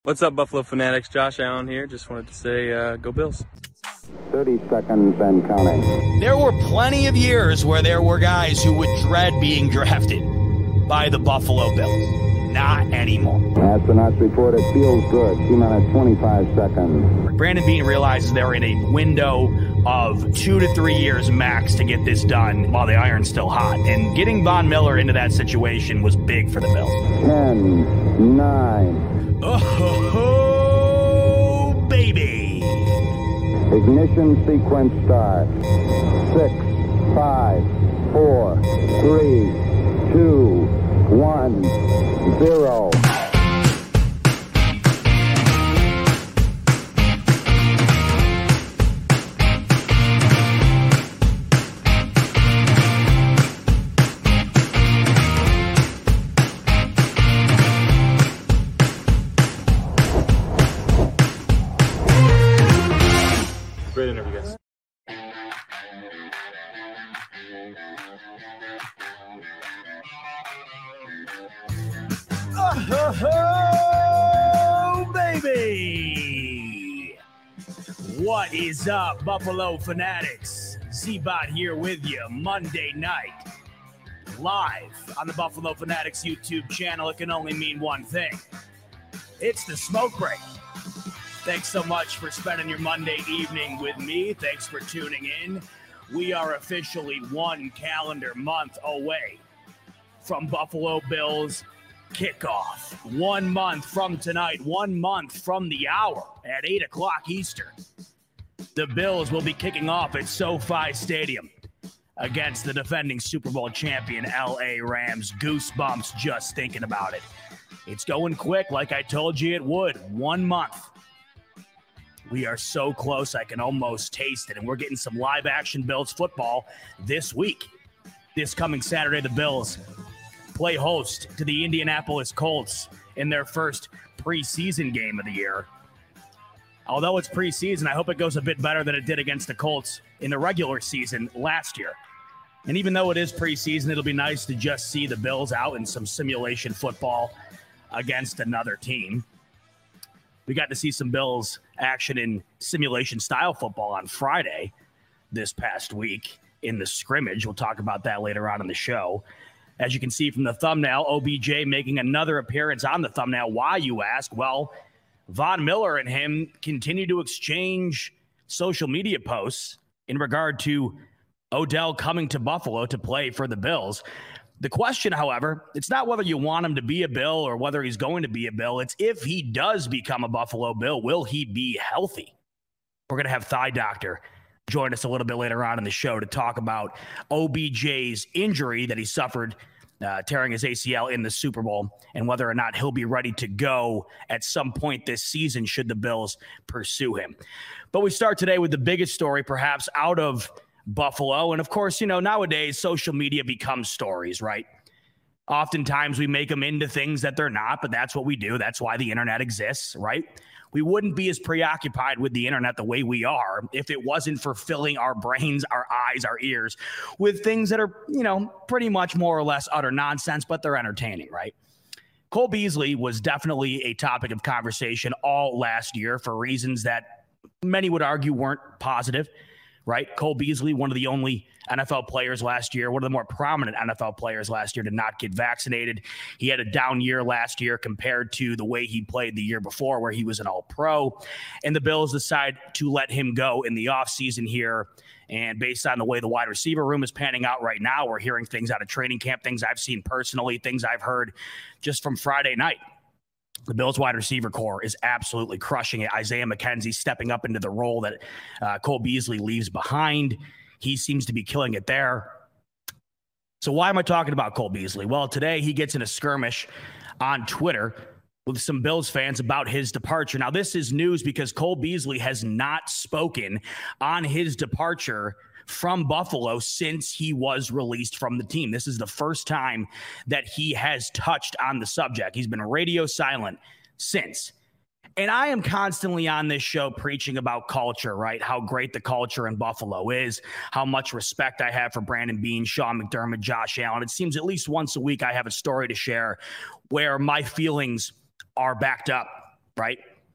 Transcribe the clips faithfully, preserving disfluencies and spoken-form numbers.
What's up, Buffalo Fanatics? Josh Allen here. Just wanted to say, uh, go Bills. thirty seconds and counting. There were plenty of years where there were guys who would dread being drafted by the Buffalo Bills. Not anymore. Astronauts report it feels good. T minus twenty-five seconds. Brandon Beane realizes they're in a window of two to three years max to get this done while the iron's still hot. And getting Von Miller into that situation was big for the Bills. ten, nine. Oh, baby. Ignition sequence start. Six, five, four, three, two, one, zero. Great interview, guys. Oh, baby. What is up, Buffalo Fanatics? Z-Bot here with you Monday night, live on the Buffalo Fanatics YouTube channel. It can only mean one thing. It's the smoke break. Thanks so much for spending your Monday evening with me. Thanks for tuning in. We are officially one calendar month away from Buffalo Bills kickoff. One month from tonight, one month from the hour at eight o'clock Eastern. The Bills will be kicking off at SoFi Stadium against the defending Super Bowl champion L A Rams. Goosebumps just thinking about it. It's going quick like I told you it would. One month. We are so close, I can almost taste it. And we're getting some live-action Bills football this week. This coming Saturday, the Bills play host to the Indianapolis Colts in their first preseason game of the year. Although it's preseason, I hope it goes a bit better than it did against the Colts in the regular season last year. And even though it is preseason, it'll be nice to just see the Bills out in some simulation football against another team. We got to see some Bills action in simulation-style football on Friday this past week in the scrimmage. We'll talk about that later on in the show. As you can see from the thumbnail, O B J making another appearance on the thumbnail. Why, you ask? Well, Von Miller and him continue to exchange social media posts in regard to Odell coming to Buffalo to play for the Bills. The question, however, it's not whether you want him to be a Bill or whether he's going to be a Bill. It's if he does become a Buffalo Bill, will he be healthy? We're going to have Thigh Doctor join us a little bit later on in the show to talk about O B J's injury that he suffered uh, tearing his A C L in the Super Bowl and whether or not he'll be ready to go at some point this season should the Bills pursue him. But we start today with the biggest story perhaps out of Buffalo. And of course, you know, nowadays social media becomes stories, right? Oftentimes we make them into things that they're not, but that's what we do. That's why the internet exists, right? We wouldn't be as preoccupied with the internet the way we are if it wasn't for filling our brains, our eyes, our ears with things that are, you know, pretty much more or less utter nonsense, but they're entertaining, right? Cole Beasley was definitely a topic of conversation all last year for reasons that many would argue weren't positive. Right? Cole Beasley, one of the only N F L players last year, one of the more prominent N F L players last year to not get vaccinated. He had a down year last year compared to the way he played the year before where he was an all-pro. And the Bills decide to let him go in the offseason here. And based on the way the wide receiver room is panning out right now, we're hearing things out of training camp, things I've seen personally, things I've heard just from Friday night. The Bills wide receiver core is absolutely crushing it. Isaiah McKenzie stepping up into the role that uh, Cole Beasley leaves behind. He seems to be killing it there. So why am I talking about Cole Beasley? Well, today he gets in a skirmish on Twitter with some Bills fans about his departure. Now, this is news because Cole Beasley has not spoken on his departure from Buffalo since he was released from the team. This is the first time that he has touched on the subject. He's been radio silent since. And I am constantly on this show preaching about culture, right? How great the culture in Buffalo is, how much respect I have for Brandon Beane, Sean McDermott, Josh Allen. It seems at least once a week I have a story to share where my feelings are backed up right?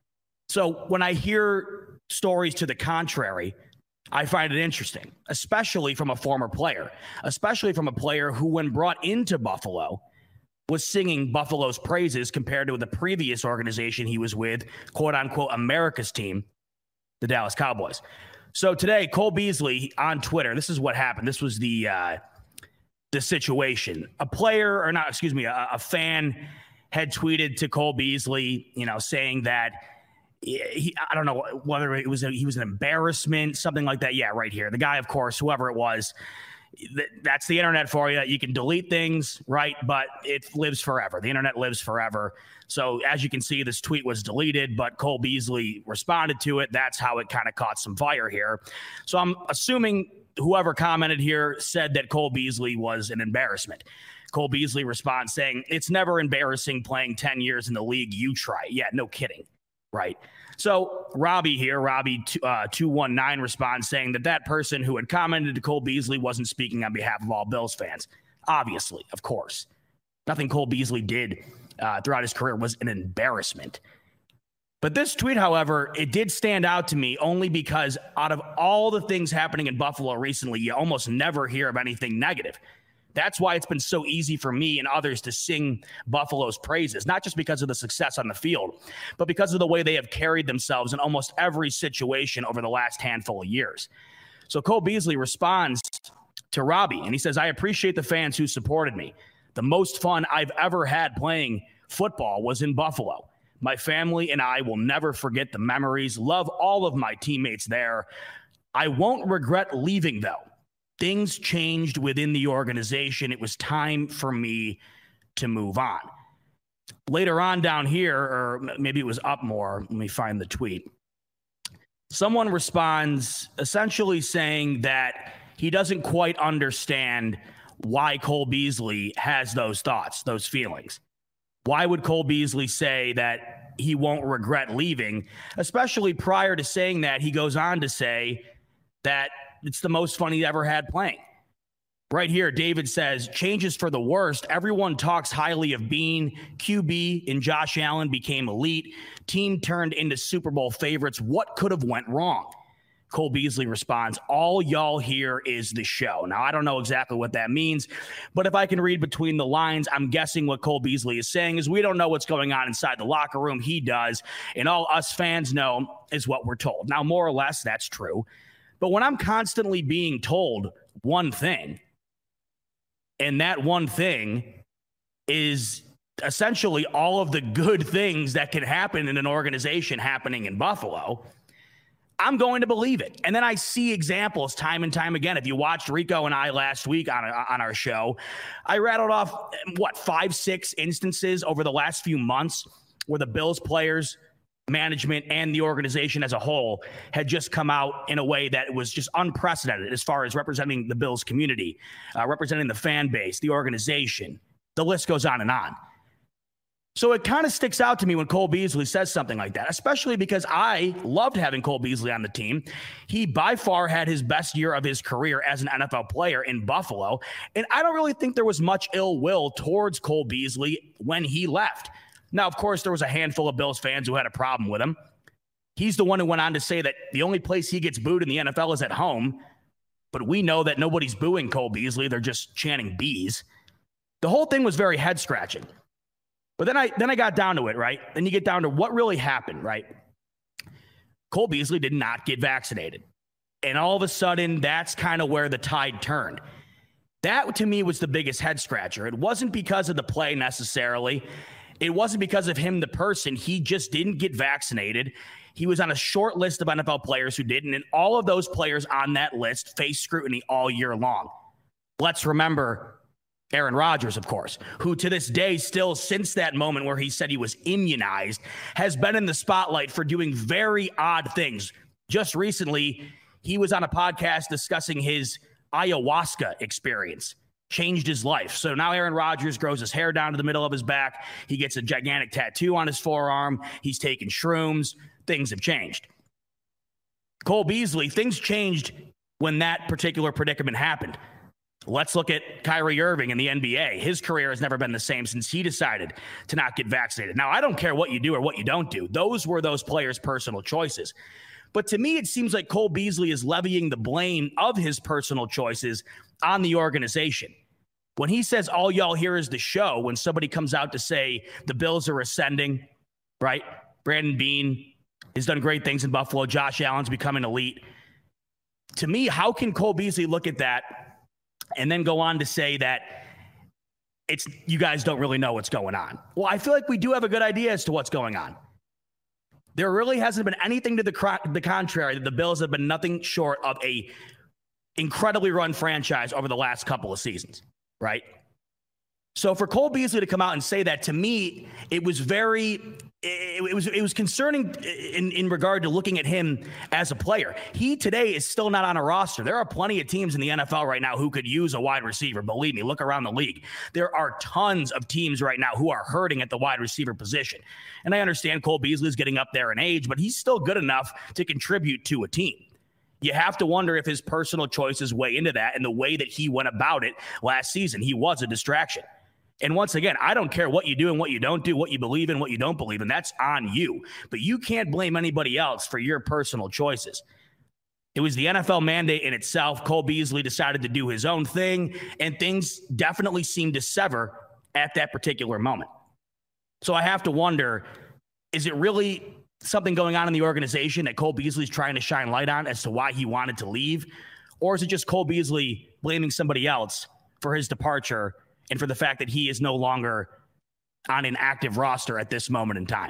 So when I hear stories to the contrary, I find it interesting, especially from a former player, especially from a player who, when brought into Buffalo, was singing Buffalo's praises compared to the previous organization he was with, quote unquote, America's team, the Dallas Cowboys. So today, Cole Beasley on Twitter, this is what happened. This was the uh, the situation. A player, or not, excuse me, a, a fan had tweeted to Cole Beasley, you know, saying that he, I don't know whether it was a, he was an embarrassment, something like that. Yeah, right here. The guy, of course, whoever it was, th- that's the internet for you. You can delete things, right? But it lives forever. The internet lives forever. So as you can see, this tweet was deleted, but Cole Beasley responded to it. That's how it kind of caught some fire here. So I'm assuming whoever commented here said that Cole Beasley was an embarrassment. Cole Beasley responds saying, it's never embarrassing playing ten years in the league. You try. Yeah, no kidding. Right. So Robbie here, Robbie uh, two one nine responds saying that that person who had commented to Cole Beasley wasn't speaking on behalf of all Bills fans. Obviously, of course. Nothing Cole Beasley did uh, throughout his career was an embarrassment. But this tweet, however, it did stand out to me only because out of all the things happening in Buffalo recently, you almost never hear of anything negative. That's why it's been so easy for me and others to sing Buffalo's praises, not just because of the success on the field, but because of the way they have carried themselves in almost every situation over the last handful of years. So Cole Beasley responds to Robbie, and he says, I appreciate the fans who supported me. The most fun I've ever had playing football was in Buffalo. My family and I will never forget the memories. Love all of my teammates there. I won't regret leaving, though. Things changed within the organization. It was time for me to move on. Later on down here, or maybe it was up more, let me find the tweet. Someone responds essentially saying that he doesn't quite understand why Cole Beasley has those thoughts, those feelings. Why would Cole Beasley say that he won't regret leaving? Especially prior to saying that, he goes on to say that it's the most fun he ever had playing. Right here, David says, changes for the worst. Everyone talks highly of Bean. Q B and Josh Allen became elite. Team turned into Super Bowl favorites. What could have went wrong? Cole Beasley responds, all y'all hear is the show. Now, I don't know exactly what that means, but if I can read between the lines, I'm guessing what Cole Beasley is saying is we don't know what's going on inside the locker room. He does. And all us fans know is what we're told. Now, more or less, that's true. But when I'm constantly being told one thing, and that one thing is essentially all of the good things that can happen in an organization happening in Buffalo, I'm going to believe it. And then I see examples time and time again. If you watched Rico and I last week on, on our show, I rattled off, what, five, six instances over the last few months where the Bills players, management, and the organization as a whole had just come out in a way that was just unprecedented as far as representing the Bills community, uh, representing the fan base, the organization. The list goes on and on. So it kind of sticks out to me when Cole Beasley says something like that, especially because I loved having Cole Beasley on the team. He by far had his best year of his career as an N F L player in Buffalo, and I don't really think there was much ill will towards Cole Beasley when he left. Now, of course, there was a handful of Bills fans who had a problem with him. He's the one who went on to say that the only place he gets booed in the N F L is at home, but we know that nobody's booing Cole Beasley. They're just chanting bees. The whole thing was very head-scratching. But then I then I got down to it, right? Then you get down to what really happened, right? Cole Beasley did not get vaccinated. And all of a sudden, that's kind of where the tide turned. That, to me, was the biggest head scratcher. It wasn't because of the play necessarily. It wasn't because of him, the person. He just didn't get vaccinated. He was on a short list of N F L players who didn't, and all of those players on that list faced scrutiny all year long. Let's remember Aaron Rodgers, of course, who to this day still, since that moment where he said he was immunized, has been in the spotlight for doing very odd things. Just recently, he was on a podcast discussing his ayahuasca experience. Changed his life. So now Aaron Rodgers grows his hair down to the middle of his back. He gets a gigantic tattoo on his forearm. He's taking shrooms. Things have changed. Cole Beasley, things changed when that particular predicament happened. Let's look at Kyrie Irving in the N B A. His career has never been the same since he decided to not get vaccinated. Now, I don't care what you do or what you don't do. Those were those players' personal choices. But to me, it seems like Cole Beasley is levying the blame of his personal choices on the organization. When he says all y'all hear is the show, when somebody comes out to say the Bills are ascending, right? Brandon Beane has done great things in Buffalo. Josh Allen's becoming elite. To me, how can Cole Beasley look at that and then go on to say that it's you guys don't really know what's going on? Well, I feel like we do have a good idea as to what's going on. There really hasn't been anything to the, the contrary. The Bills have been nothing short of a incredibly run franchise over the last couple of seasons, right? So for Cole Beasley to come out and say that, to me, it was very, it, it was it was concerning in, in regard to looking at him as a player. He today is still not on a roster. There are plenty of teams in the N F L right now who could use a wide receiver. Believe me, look around the league. There are tons of teams right now who are hurting at the wide receiver position. And I understand Cole Beasley is getting up there in age, but he's still good enough to contribute to a team. You have to wonder if his personal choices weigh into that and the way that he went about it last season. He was a distraction. And once again, I don't care what you do and what you don't do, what you believe in, what you don't believe in. That's on you. But you can't blame anybody else for your personal choices. It was the N F L mandate in itself. Cole Beasley decided to do his own thing, and things definitely seemed to sever at that particular moment. So I have to wonder, is it really something going on in the organization that Cole Beasley's trying to shine light on as to why he wanted to leave? Or is it just Cole Beasley blaming somebody else for his departure and for the fact that he is no longer on an active roster at this moment in time?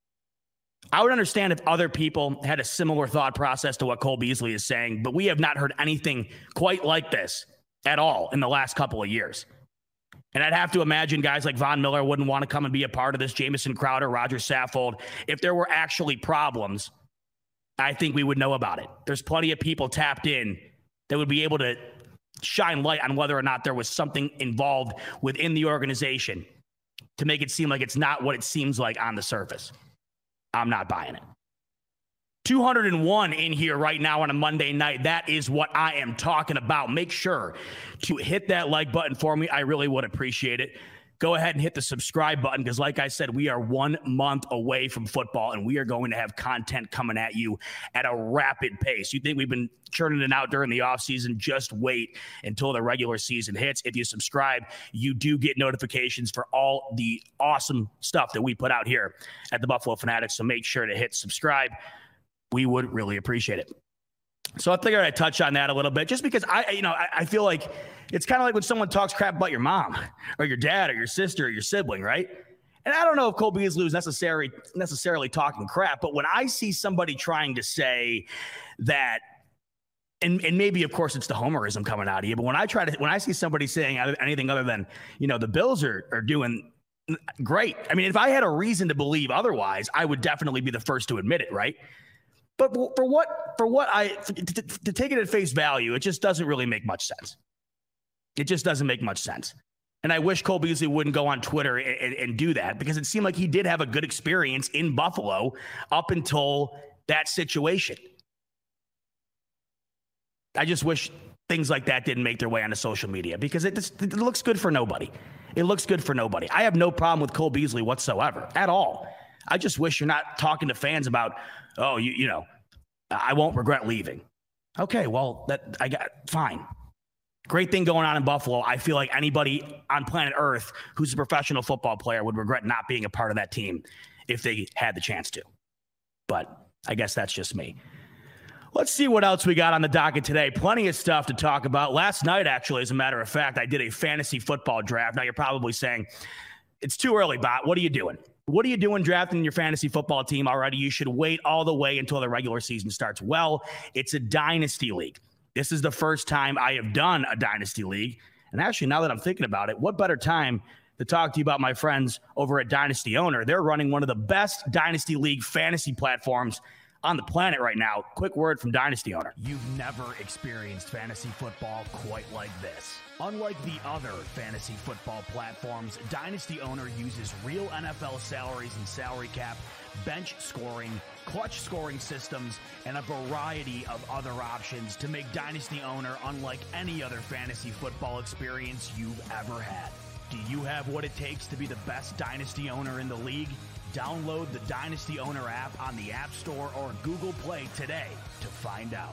I would understand if other people had a similar thought process to what Cole Beasley is saying, but we have not heard anything quite like this at all in the last couple of years. And I'd have to imagine guys like Von Miller wouldn't want to come and be a part of this, Jamison Crowder, Roger Saffold. If there were actually problems, I think we would know about it. There's plenty of people tapped in that would be able to shine light on whether or not there was something involved within the organization to make it seem like it's not what it seems like on the surface. I'm not buying it. two hundred one in here right now on a Monday night. That is what I am talking about. Make sure to hit that like button for me. I really would appreciate it. Go ahead and hit the subscribe button because, like I said, we are one month away from football, and we are going to have content coming at you at a rapid pace. You think we've been churning it out during the offseason? Just wait until the regular season hits. If you subscribe, you do get notifications for all the awesome stuff that we put out here at the Buffalo Fanatics, so make sure to hit subscribe. We would really appreciate it. So I figured I'd touch on that a little bit just because I, you know, I, I feel like it's kind of like when someone talks crap about your mom or your dad or your sister or your sibling, right? And I don't know if Cole Beasley was necessarily, necessarily talking crap, but when I see somebody trying to say that, and, and maybe, of course, it's the homerism coming out of you, but when I try to, when I see somebody saying anything other than, you know, the Bills are, are doing great. I mean, if I had a reason to believe otherwise, I would definitely be the first to admit it, right? But for what, for what I, to, to, to take it at face value, it just doesn't really make much sense. It just doesn't make much sense. And I wish Cole Beasley wouldn't go on Twitter and, and, and do that because it seemed like he did have a good experience in Buffalo up until that situation. I just wish things like that didn't make their way onto social media because it, just, it looks good for nobody. It looks good for nobody. I have no problem with Cole Beasley whatsoever at all. I just wish you're not talking to fans about, oh, you you know, I won't regret leaving. Okay, well, that I got fine. Great thing going on in Buffalo. I feel like anybody on planet Earth who's a professional football player would regret not being a part of that team if they had the chance to. But I guess that's just me. Let's see what else we got on the docket today. Plenty of stuff to talk about. Last night, actually, as a matter of fact, I did a fantasy football draft. Now, you're probably saying, it's too early, Bot. What are you doing? What are you doing drafting your fantasy football team already? You should wait all the way until the regular season starts. Well, it's a dynasty league. This is the first time I have done a dynasty league. And actually, now that I'm thinking about it, what better time to talk to you about my friends over at Dynasty Owner? They're running one of the best dynasty league fantasy platforms on the planet right now. Quick word from Dynasty Owner. You've never experienced fantasy football quite like this. Unlike the other fantasy football platforms, Dynasty Owner uses real N F L salaries and salary cap, bench scoring, clutch scoring systems, and a variety of other options to make Dynasty Owner unlike any other fantasy football experience you've ever had. Do you have what it takes to be the best Dynasty Owner in the league? Download the Dynasty Owner app on the App Store or Google Play today to find out.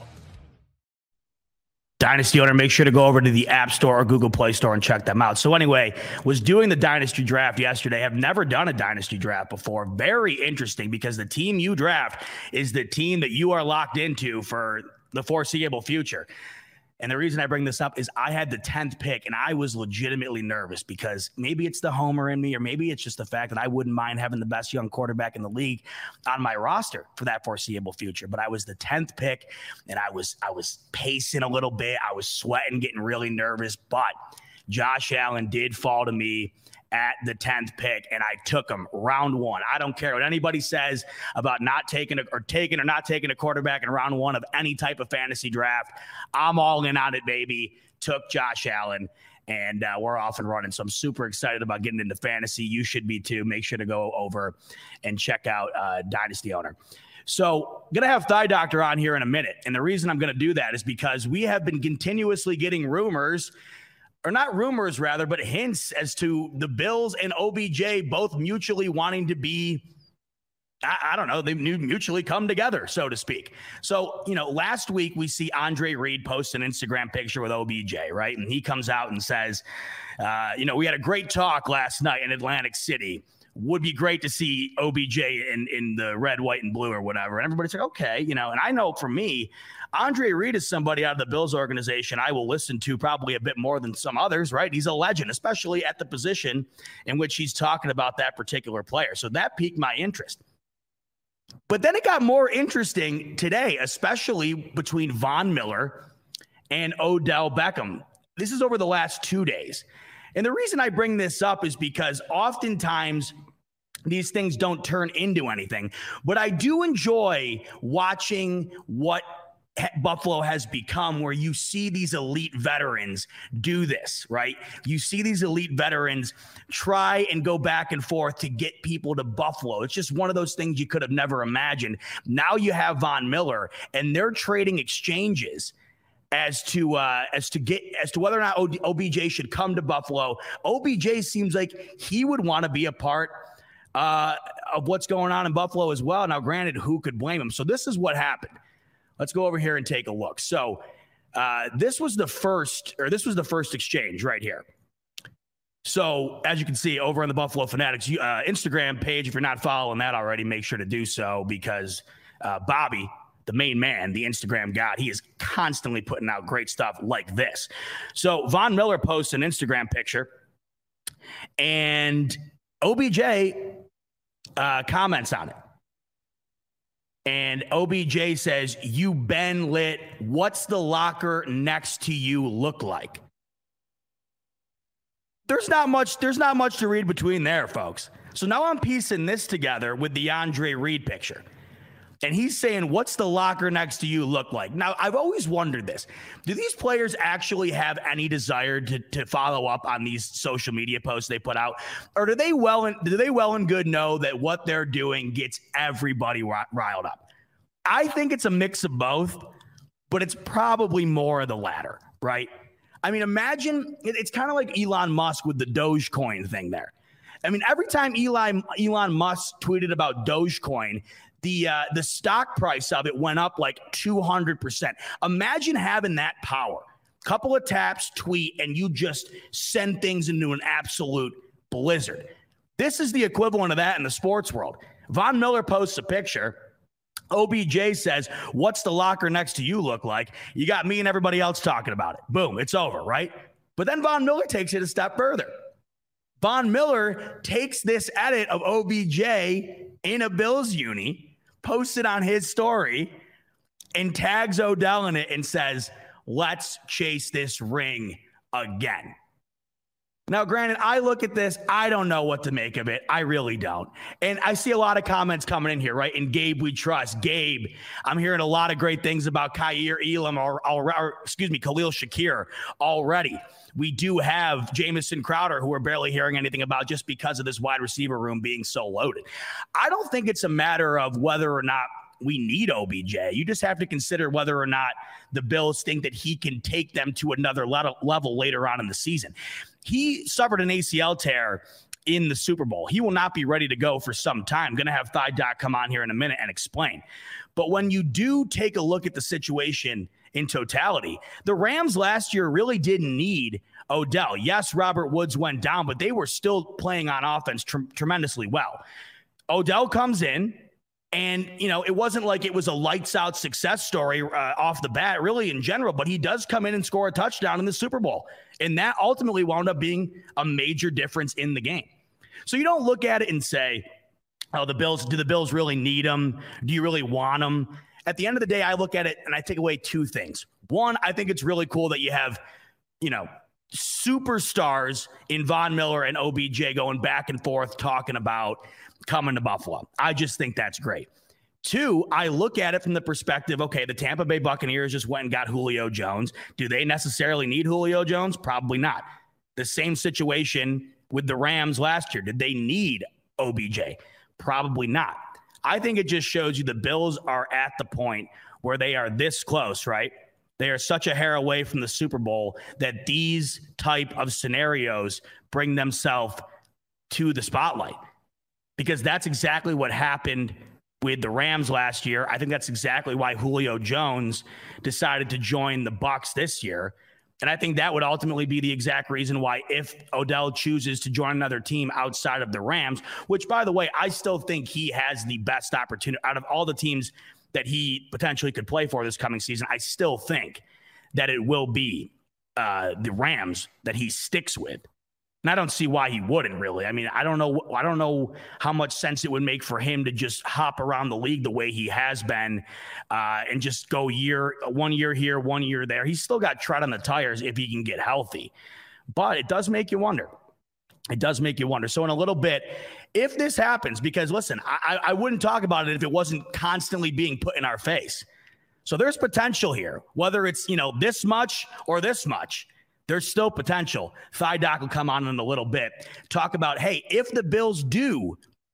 Dynasty Owner, make sure to go over to the App Store or Google Play Store and check them out. So anyway, was doing the Dynasty Draft yesterday. I've never done a Dynasty Draft before. Very interesting because the team you draft is the team that you are locked into for the foreseeable future. And the reason I bring this up is I had the tenth pick, and I was legitimately nervous because maybe it's the homer in me, or maybe it's just the fact that I wouldn't mind having the best young quarterback in the league on my roster for that foreseeable future. But I was the tenth pick, and I was I was pacing a little bit. I was sweating, getting really nervous. But Josh Allen did fall to me at the tenth pick, and I took him round one. I don't care what anybody says about not taking a, or taking or not taking a quarterback in round one of any type of fantasy draft. I'm all in on it, baby. Took Josh Allen, and uh, we're off and running. So I'm super excited about getting into fantasy. You should be too. Make sure to go over and check out uh, Dynasty Owner. So I'm going to have Thigh Doctor on here in a minute, and the reason I'm going to do that is because we have been continuously getting rumors, or not rumors rather, but hints as to the Bills and O B J both mutually wanting to be, I, I don't know, they mutually come together, so to speak. So, you know, last week we see Andre Reed post an Instagram picture with O B J, right? And he comes out and says, uh, you know, we had a great talk last night in Atlantic City. Would be great to see O B J in, in the red, white, and blue or whatever. And everybody's like, okay, you know, and I know for me, Andre Reed is somebody out of the Bills organization I will listen to probably a bit more than some others, right? He's a legend, especially at the position in which he's talking about that particular player. So that piqued my interest. But then it got more interesting today, especially between Von Miller and Odell Beckham. This is over the last two days. And the reason I bring this up is because oftentimes these things don't turn into anything. But I do enjoy watching what Buffalo has become, where you see these elite veterans do this, right? You see these elite veterans try and go back and forth to get people to Buffalo. It's just one of those things you could have never imagined. Now you have Von Miller, and they're trading exchanges as to uh, as to get as to whether or not O B J should come to Buffalo. O B J seems like he would want to be a part uh, of what's going on in Buffalo as well. Now, granted, who could blame him? So this is what happened. Let's go over here and take a look. So uh, this was the first, or this was the first exchange right here. So as you can see over on the Buffalo Fanatics uh, Instagram page, if you're not following that already, make sure to do so, because uh, Bobby, the main man, the Instagram god, he is constantly putting out great stuff like this. So Von Miller posts an Instagram picture, and O B J uh, comments on it. And O B J says, "You been lit. What's the locker next to you look like?" There's not much, there's not much to read between there, folks. So now I'm piecing this together with the Andre Reed picture. And he's saying, what's the locker next to you look like? Now, I've always wondered this. Do these players actually have any desire to, to follow up on these social media posts they put out? Or do they well and, do they well and good know that what they're doing gets everybody riled up? I think it's a mix of both, but it's probably more of the latter, right? I mean, imagine, it's kind of like Elon Musk with the Dogecoin thing there. I mean, every time Elon, Elon Musk tweeted about Dogecoin, the uh, the stock price of it went up like two hundred percent. Imagine having that power. Couple of taps, tweet, and you just send things into an absolute blizzard. This is the equivalent of that in the sports world. Von Miller posts a picture. O B J says, what's the locker next to you look like? You got me and everybody else talking about it. Boom, it's over, right? But then Von Miller takes it a step further. Von Miller takes this edit of O B J in a Bills uni, posts it on his story, and tags Odell in it and says, let's chase this ring again. Now, granted, I look at this, I don't know what to make of it. I really don't. And I see a lot of comments coming in here, right? And Gabe, we trust. Gabe, I'm hearing a lot of great things about Kaiir Elam or, or, or excuse me, Khalil Shakir already. We do have Jamison Crowder, who we're barely hearing anything about just because of this wide receiver room being so loaded. I don't think it's a matter of whether or not we need O B J. You just have to consider whether or not the Bills think that he can take them to another level later on in the season. He suffered an A C L tear in the Super Bowl. He will not be ready to go for some time. Going to have Thigh Doc come on here in a minute and explain. But when you do take a look at the situation in totality, the Rams last year really didn't need Odell. Yes, Robert Woods went down, but they were still playing on offense tr- tremendously well. Odell comes in, and, you know, it wasn't like it was a lights out success story uh, off the bat, really, in general, but he does come in and score a touchdown in the Super Bowl. And that ultimately wound up being a major difference in the game. So you don't look at it and say, oh, the Bills, do the Bills really need him? Do you really want him? At the end of the day, I look at it and I take away two things. One, I think it's really cool that you have, you know, superstars in Von Miller and O B J going back and forth talking about coming to Buffalo. I just think that's great. Two, I look at it from the perspective, okay, the Tampa Bay Buccaneers just went and got Julio Jones. Do they necessarily need Julio Jones? Probably not. The same situation with the Rams last year. Did they need O B J? Probably not. I think it just shows you the Bills are at the point where they are this close, right? They are such a hair away from the Super Bowl that these type of scenarios bring themselves to the spotlight. Because that's exactly what happened with the Rams last year. I think that's exactly why Julio Jones decided to join the Bucs this year. And I think that would ultimately be the exact reason why if Odell chooses to join another team outside of the Rams, which, by the way, I still think he has the best opportunity out of all the teams that he potentially could play for this coming season. I still think that it will be uh, the Rams that he sticks with. And I don't see why he wouldn't, really. I mean, I don't know. I don't know how much sense it would make for him to just hop around the league the way he has been uh, and just go year, one year here, one year there. He's still got tread on the tires if he can get healthy. But it does make you wonder. It does make you wonder. So in a little bit, if this happens, because listen, I, I wouldn't talk about it if it wasn't constantly being put in our face. So there's potential here, whether it's, you know, this much or this much. There's still potential. Thigh Doc will come on in a little bit. Talk about, hey, if the Bills do,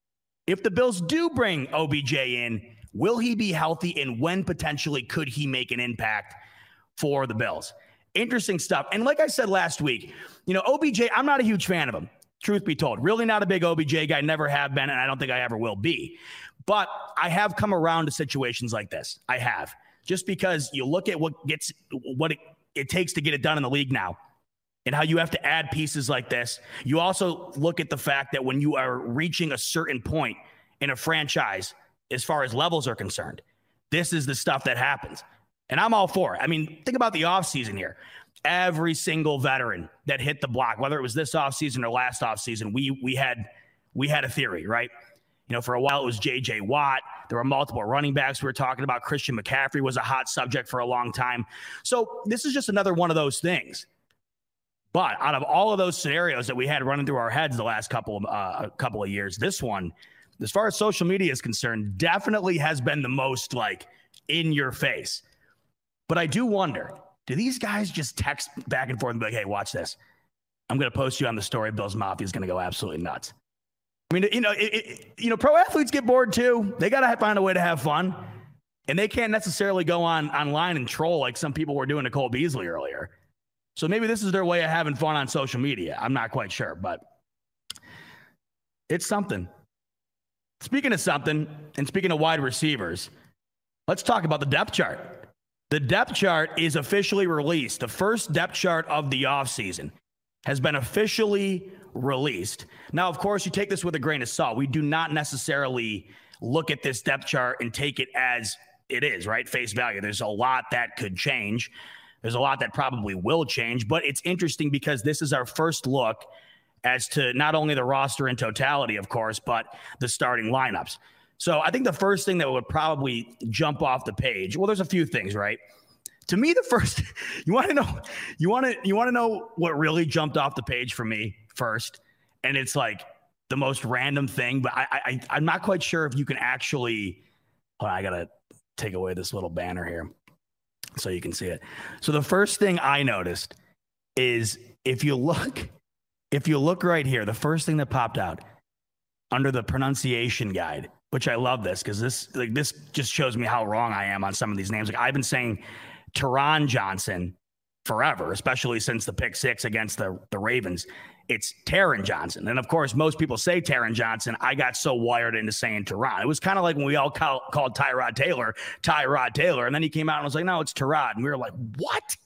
if the Bills do bring O B J in, will he be healthy, and when potentially could he make an impact for the Bills? Interesting stuff. And like I said last week, you know, O B J, I'm not a huge fan of him, truth be told. Really not a big O B J guy, never have been, and I don't think I ever will be. But I have come around to situations like this. I have. Just because you look at what gets what it, it takes to get it done in the league now, and how you have to add pieces like this. You also look at the fact that when you are reaching a certain point in a franchise, as far as levels are concerned, this is the stuff that happens. And I'm all for it. I mean, think about the offseason here. Every single veteran that hit the block, whether it was this offseason or last offseason, we we had we had a theory, right? You know, for a while it was J J Watt. There were multiple running backs we were talking about. Christian McCaffrey was a hot subject for a long time. So this is just another one of those things. But out of all of those scenarios that we had running through our heads the last couple of, uh, a couple of years, this one, as far as social media is concerned, definitely has been the most like in your face. But I do wonder, do these guys just text back and forth and be like, hey, watch this. I'm going to post you on the story. Bills Mafia is going to go absolutely nuts. I mean, you know, it, it, you know, pro athletes get bored too. They got to find a way to have fun. And they can't necessarily go on online and troll like some people were doing to Cole Beasley earlier. So maybe this is their way of having fun on social media. I'm not quite sure, but it's something. Speaking of something, and speaking of wide receivers, let's talk about the depth chart. The depth chart is officially released. The first depth chart of the offseason has been officially released. Now, of course, you take this with a grain of salt. We do not necessarily look at this depth chart and take it as it is, right? Face value. There's a lot that could change. There's a lot that probably will change, but it's interesting because this is our first look as to not only the roster in totality, of course, but the starting lineups. So I think the first thing that would probably jump off the page, well, there's a few things, right? To me, the first, you want to know, you want to, you want to know what really jumped off the page for me first, and it's like the most random thing, but I, I, I'm not quite sure if you can actually, hold on, I got to take away this little banner here so you can see it. So the first thing I noticed is if you look, if you look right here, the first thing that popped out under the pronunciation guide, which I love this because this, like, this just shows me how wrong I am on some of these names. Like I've been saying Taron Johnson forever, especially since the pick six against the, the Ravens. It's Taron Johnson. And of course, most people say Taron Johnson. I got so wired into saying Taron. It was kind of like when we all call, called Tyrod Taylor, Tyrod Taylor. And then he came out and was like, no, it's Tyrod. And we were like, what?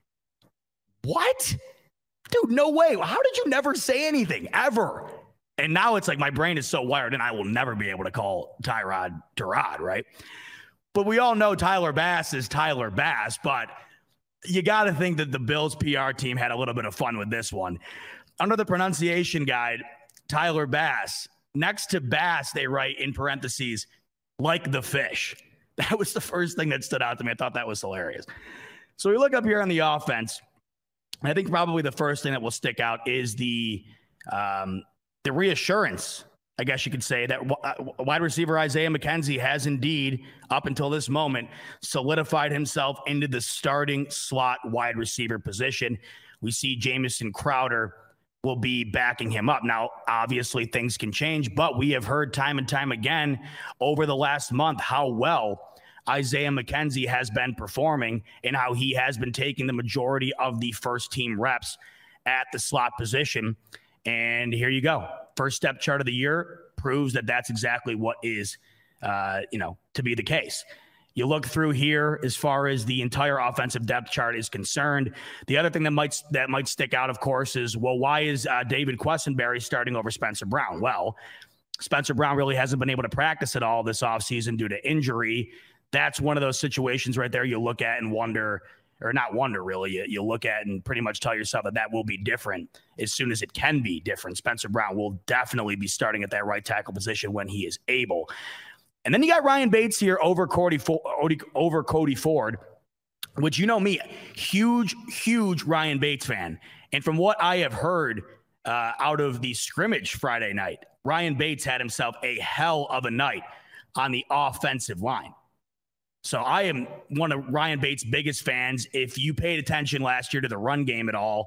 What? Dude, no way. How did you never say anything ever? And now it's like my brain is so wired and I will never be able to call Tyrod Tyrod, right? But we all know Tyler Bass is Tyler Bass, but you got to think that the Bills P R team had a little bit of fun with this one. Under the pronunciation guide, Tyler Bass, next to Bass, they write in parentheses, like the fish. That was the first thing that stood out to me. I thought that was hilarious. So we look up here on the offense. I think probably the first thing that will stick out is the um, the reassurance, I guess you could say, that w- wide receiver Isaiah McKenzie has indeed, up until this moment, solidified himself into the starting slot wide receiver position. We see Jamison Crowder will be backing him up. Now, obviously, things can change, but we have heard time and time again over the last month how well Isaiah McKenzie has been performing and how he has been taking the majority of the first team reps at the slot position. And here you go. First step chart of the year proves that that's exactly what is, uh, you know, to be the case. You look through here as far as the entire offensive depth chart is concerned. The other thing that might that might stick out, of course, is, well, why is uh, David Quessenberry starting over Spencer Brown? Well, Spencer Brown really hasn't been able to practice at all this offseason due to injury. That's one of those situations right there you look at and wonder, or not wonder really, you, you look at and pretty much tell yourself that that will be different as soon as it can be different. Spencer Brown will definitely be starting at that right tackle position when he is able. And then you got Ryan Bates here over Cody, over Cody Ford, which, you know me, huge, huge Ryan Bates fan. And from what I have heard uh, out of the scrimmage Friday night, Ryan Bates had himself a hell of a night on the offensive line. So I am one of Ryan Bates' biggest fans. If you paid attention last year to the run game at all,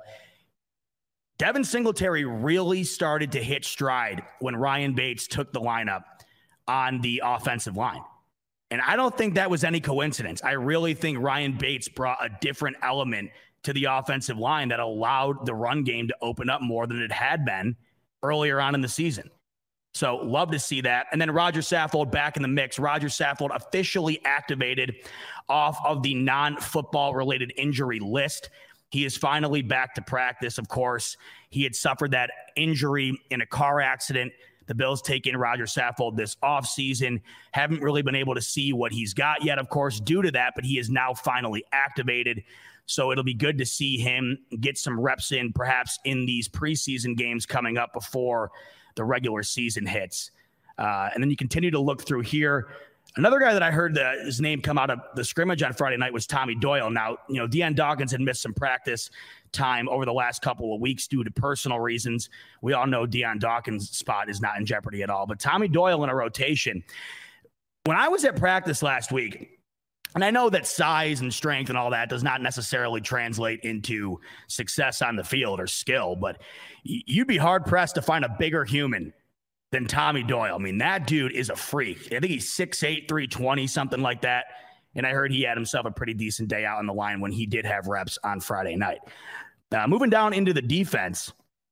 Devin Singletary really started to hit stride when Ryan Bates took the lineup on the offensive line. And I don't think that was any coincidence. I really think Ryan Bates brought a different element to the offensive line that allowed the run game to open up more than it had been earlier on in the season. So love to see that. And then Roger Saffold back in the mix. Roger Saffold officially activated off of the non-football related injury list. He is finally back to practice. Of course, he had suffered that injury in a car accident. The Bills take in Roger Saffold this offseason. Haven't really been able to see what he's got yet, of course, due to that, but he is now finally activated. So it'll be good to see him get some reps in, perhaps in these preseason games coming up before the regular season hits. Uh, and then you continue to look through here. Another guy that I heard the, his name come out of the scrimmage on Friday night was Tommy Doyle. Now, you know, Deion Dawkins had missed some practice time over the last couple of weeks due to personal reasons. We all know Deion Dawkins' spot is not in jeopardy at all. But Tommy Doyle in a rotation. When I was at practice last week, and I know that size and strength and all that does not necessarily translate into success on the field or skill, but you'd be hard-pressed to find a bigger human than Tommy Doyle. I mean, that dude is a freak. I think he's six eight, three twenty, something like that. And I heard he had himself a pretty decent day out on the line when he did have reps on Friday night. Uh, moving down into the defense,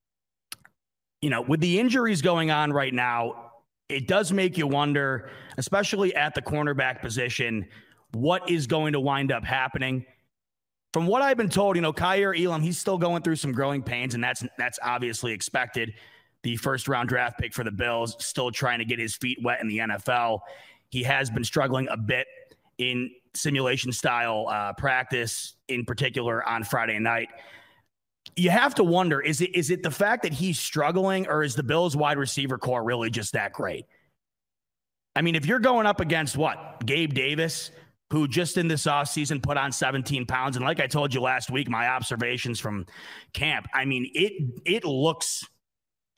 you know, with the injuries going on right now, it does make you wonder, especially at the cornerback position, what is going to wind up happening. From what I've been told, you know, Kaiir Elam, he's still going through some growing pains, and that's that's obviously expected. The first round draft pick for the Bills, still trying to get his feet wet in the N F L. He has been struggling a bit in simulation style uh, practice, in particular on Friday night. You have to wonder, is it is it the fact that he's struggling, or is the Bills wide receiver core really just that great? I mean, if you're going up against what? Gabe Davis, who just in this offseason put on seventeen pounds. And like I told you last week, my observations from camp, I mean, it it looks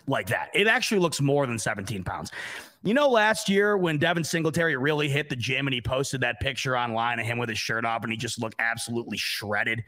like that. It actually looks more than seventeen pounds. You know, last year when Devin Singletary really hit the gym and he posted that picture online of him with his shirt off and he just looked absolutely shredded.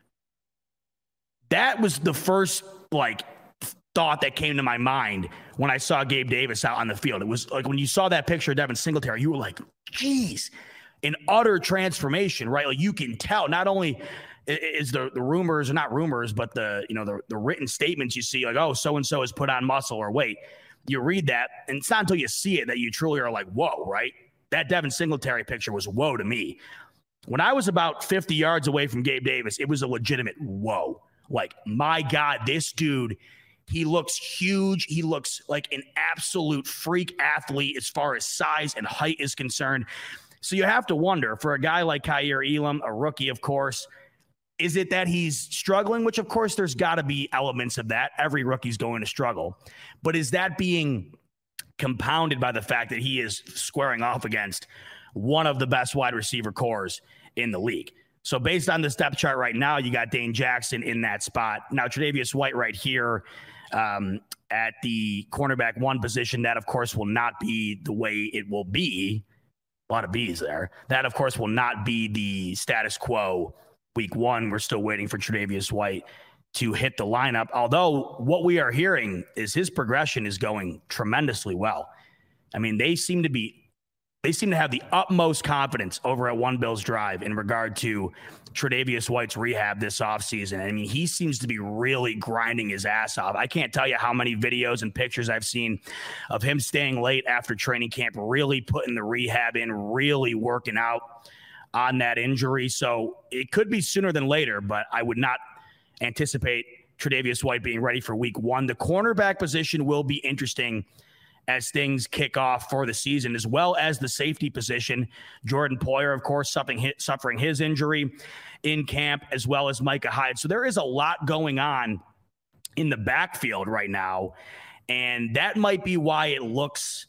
That was the first, like, thought that came to my mind when I saw Gabe Davis out on the field. It was like when you saw that picture of Devin Singletary, you were like, geez, an utter transformation, right? Like you can tell not only is the, the rumors, or not rumors, but the, you know, the, the written statements you see like, oh, so-and-so has put on muscle or weight. You read that, and it's not until you see it that you truly are like, whoa, right? That Devin Singletary picture was whoa to me. When I was about fifty yards away from Gabe Davis, it was a legitimate whoa. Like, my God, this dude, he looks huge. He looks like an absolute freak athlete as far as size and height is concerned. So you have to wonder, for a guy like Kaiir Elam, a rookie, of course, is it that he's struggling? Which, of course, there's got to be elements of that. Every rookie's going to struggle. But is that being compounded by the fact that he is squaring off against one of the best wide receiver cores in the league? So based on this depth chart right now, you got Dane Jackson in that spot. Now, Tre'Davious White right here um, at the cornerback one position. That, of course, will not be the way it will be. A lot of B's there. That, of course, will not be the status quo week one. We're still waiting for Tre'Davious White to hit the lineup. Although what we are hearing is his progression is going tremendously well. I mean, they seem to be, they seem to have the utmost confidence over at One Bills Drive in regard to Tre'Davious White's rehab this offseason. I mean, he seems to be really grinding his ass off. I can't tell you how many videos and pictures I've seen of him staying late after training camp, really putting the rehab in, really working out on that injury. So it could be sooner than later, but I would not anticipate Tre'Davious White being ready for week one. The cornerback position will be interesting as things kick off for the season, as well as the safety position. Jordan Poyer, of course, suffering, suffering his injury in camp, as well as Micah Hyde. So there is a lot going on in the backfield right now, and that might be why it looks,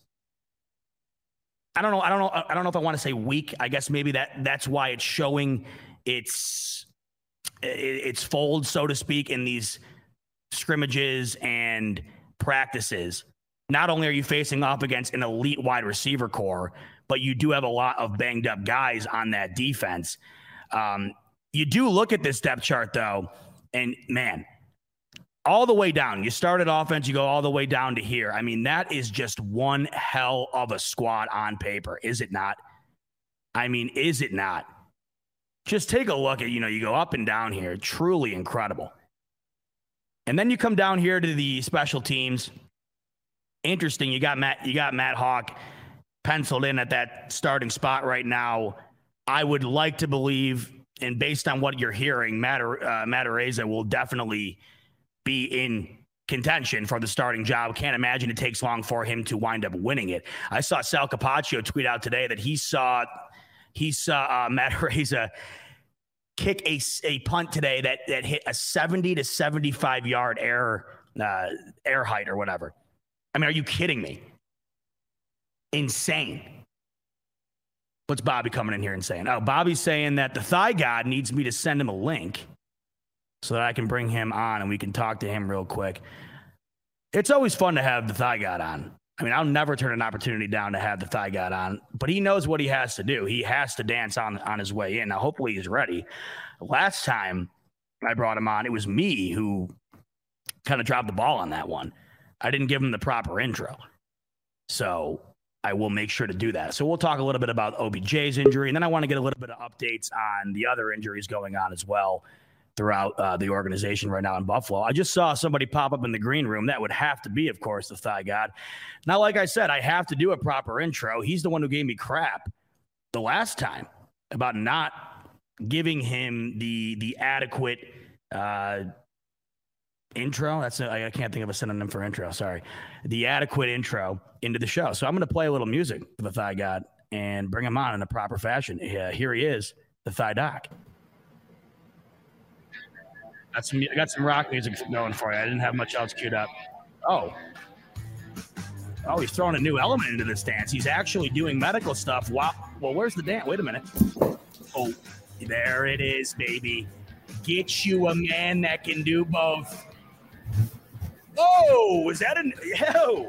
I don't know. I don't know. I don't know if I want to say weak. I guess maybe that that's why it's showing its its fold, so to speak, in these scrimmages and practices. Not only are you facing off against an elite wide receiver core, but you do have a lot of banged up guys on that defense. Um, you do look at this depth chart though, and man, all the way down. You start at offense, you go all the way down to here. I mean, that is just one hell of a squad on paper, is it not? I mean, is it not? Just take a look at, you know, you go up and down here. Truly incredible. And then you come down here to the special teams. Interesting. You got Matt, you got Matt Hawk penciled in at that starting spot right now. I would like to believe, and based on what you're hearing, Matt, uh, Matt Araiza will definitely be in contention for the starting job. Can't imagine it takes long for him to wind up winning it. I saw Sal Capaccio tweet out today that he saw he saw uh, Matt Araiza kick a, a punt today that that hit a seventy to seventy-five yard air uh, air height or whatever. I mean, are you kidding me? Insane. What's Bobby coming in here and saying? Oh, Bobby's saying that the Thigh God needs me to send him a link so that I can bring him on and we can talk to him real quick. It's always fun to have the Thigh God on. I mean, I'll never turn an opportunity down to have the Thigh God on, but he knows what he has to do. He has to dance on, on his way in. Now, hopefully he's ready. Last time I brought him on, it was me who kind of dropped the ball on that one. I didn't give him the proper intro. So I will make sure to do that. So we'll talk a little bit about O B J's injury, and then I want to get a little bit of updates on the other injuries going on as well throughout uh, the organization right now in Buffalo. I just saw somebody pop up in the green room. That would have to be, of course, the Thigh God. Now, like I said, I have to do a proper intro. He's the one who gave me crap the last time about not giving him the the adequate uh, intro. That's a, I can't think of a synonym for intro. Sorry. The adequate intro into the show. So I'm going to play a little music for the Thigh God and bring him on in a proper fashion. Uh, here he is, the Thigh Doc. Got some, I got some rock music going for you. I didn't have much else queued up. Oh. Oh, he's throwing a new element into this dance. He's actually doing medical stuff. Wow. Well, where's the dance? Wait a minute. Oh, there it is, baby. Get you a man that can do both. Oh, was that a yo?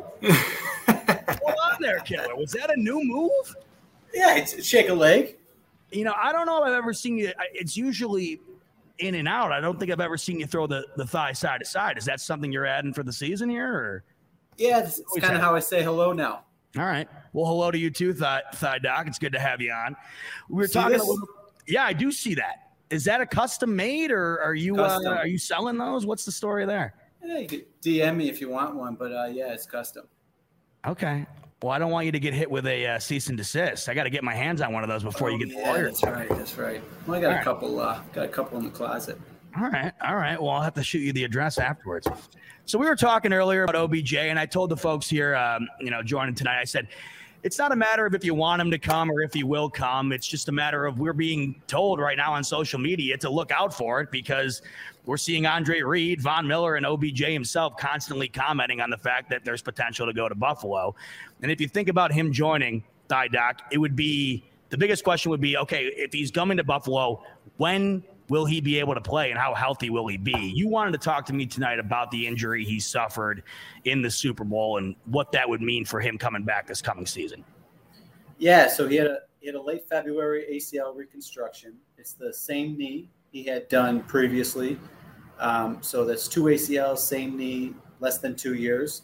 Hold on there, Killer. Was that a new move? Yeah, it's shake a leg. You know, I don't know if I've ever seen you. It's usually in and out. I don't think I've ever seen you throw the, the thigh side to side. Is that something you're adding for the season here? Or? Yeah, it's, it's kind of how I say hello now. All right. Well, hello to you too, Thigh, Thigh Doc. It's good to have you on. We were See talking this? a little. Yeah, I do see that. Is that a custom made, or are you uh, are you selling those? What's the story there? Yeah, you could D M me if you want one, but uh, yeah, it's custom. Okay. Well, I don't want you to get hit with a uh, cease and desist. I got to get my hands on one of those before oh, you get the yeah, order. That's right. That's right. Well, I got All a right. couple. Uh, got a couple in the closet. All right. All right. Well, I'll have to shoot you the address afterwards. So we were talking earlier about O B J, and I told the folks here, um, you know, joining tonight, I said, it's not a matter of if you want him to come or if he will come. It's just a matter of we're being told right now on social media to look out for it because we're seeing Andre Reed, Von Miller, and O B J himself constantly commenting on the fact that there's potential to go to Buffalo. And if you think about him joining Thigh Doc, it would be the biggest question would be, okay, if he's coming to Buffalo, when will he be able to play and how healthy will he be? You wanted to talk to me tonight about the injury he suffered in the Super Bowl and what that would mean for him coming back this coming season. Yeah, so he had a he had a late February A C L reconstruction. It's the same knee he had done previously. Um, so that's two A C Ls, same knee, less than two years.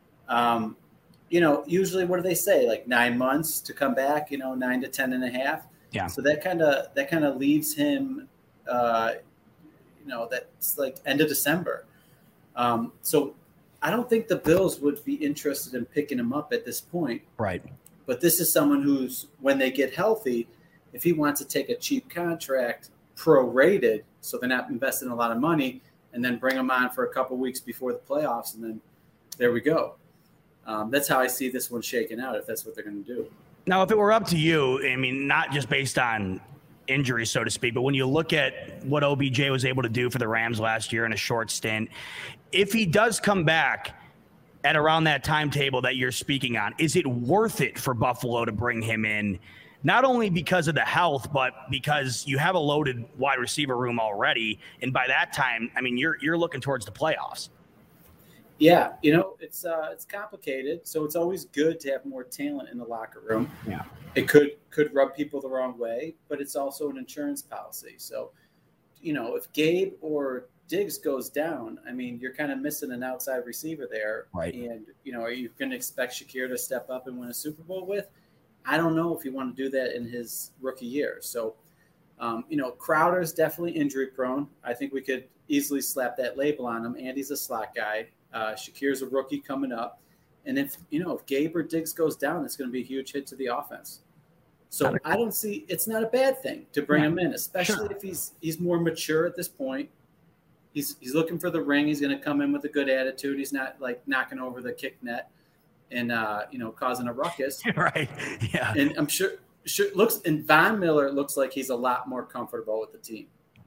Um, you know, usually what do they say? Like nine months to come back, you know, nine to ten and a half. Yeah. So that kind of that kind of leaves him, uh, you know, that's like end of December. Um, so I don't think the Bills would be interested in picking him up at this point. Right. But this is someone who's, when they get healthy, if he wants to take a cheap contract, prorated, so they're not investing a lot of money, and then bring him on for a couple weeks before the playoffs, and then there we go. Um, that's how I see this one shaking out, if that's what they're going to do. Now, if it were up to you, I mean, not just based on injury, so to speak, but when you look at what O B J was able to do for the Rams last year in a short stint, if he does come back at around that timetable that you're speaking on, is it worth it for Buffalo to bring him in, not only because of the health, but because you have a loaded wide receiver room already, and by that time, I mean, you're you're looking towards the playoffs. Yeah, you know, it's uh, it's complicated, so it's always good to have more talent in the locker room. Yeah. It could could rub people the wrong way, but it's also an insurance policy. So, you know, if Gabe or Diggs goes down, I mean, you're kind of missing an outside receiver there. Right. And, you know, are you going to expect Shakir to step up and win a Super Bowl with? I don't know if you want to do that in his rookie year. So, um, you know, Crowder's definitely injury prone. I think we could easily slap that label on him. Andy's a slot guy. Uh, Shakir's a rookie coming up. And if, you know, if Gabe or Diggs goes down, it's going to be a huge hit to the offense. So I don't see, it's not a bad thing to bring yeah. him in, especially sure. if he's he's more mature at this point. He's he's looking for the ring. He's going to come in with a good attitude. He's not like knocking over the kick net and uh, you know, causing a ruckus. Right. Yeah. And I'm sure sure looks and Von Miller looks like he's a lot more comfortable with the team.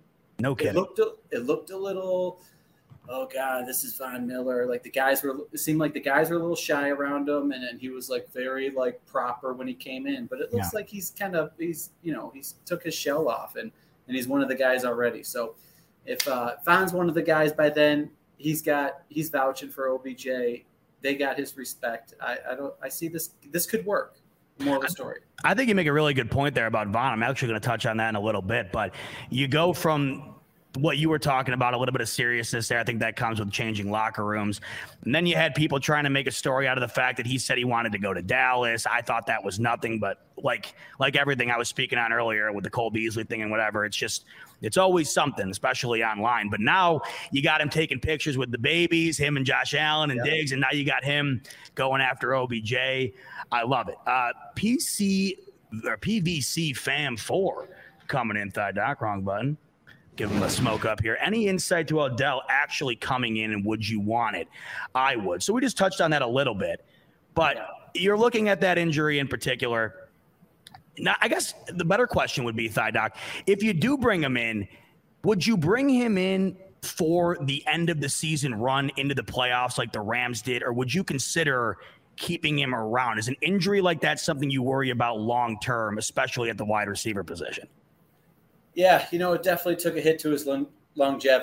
No kidding. It looked a, it looked a little. Oh God, this is Von Miller. Like the guys were, it seemed like the guys were a little shy around him, and, and he was like very like proper when he came in. But it looks yeah. like he's kind of he's you know he's took his shell off, and and he's one of the guys already. So if uh, Von's one of the guys by then, he's got he's vouching for O B J. They got his respect. I, I don't. I see this. This could work. More of the story. I think you make a really good point there about Von. I'm actually going to touch on that in a little bit, but you go from what you were talking about, a little bit of seriousness there. I think that comes with changing locker rooms. And then you had people trying to make a story out of the fact that he said he wanted to go to Dallas. I thought that was nothing, but like, like everything I was speaking on earlier with the Cole Beasley thing and whatever, it's just, it's always something, especially online. But now you got him taking pictures with the babies, him and Josh Allen and yeah. Diggs, and now you got him going after O B J. I love it. Uh, P C or P V C Fam four coming in, Thigh Doc, wrong button. Give him a smoke up here. Any insight to Odell actually coming in, and would you want it? I would. So we just touched on that a little bit, but you're looking at that injury in particular. Now, I guess the better question would be, Thigh Doc, if you do bring him in, would you bring him in for the end of the season run into the playoffs like the Rams did, or would you consider keeping him around? Is an injury like that something you worry about long-term, especially at the wide receiver position? Yeah, you know, it definitely took a hit to his long- longevity.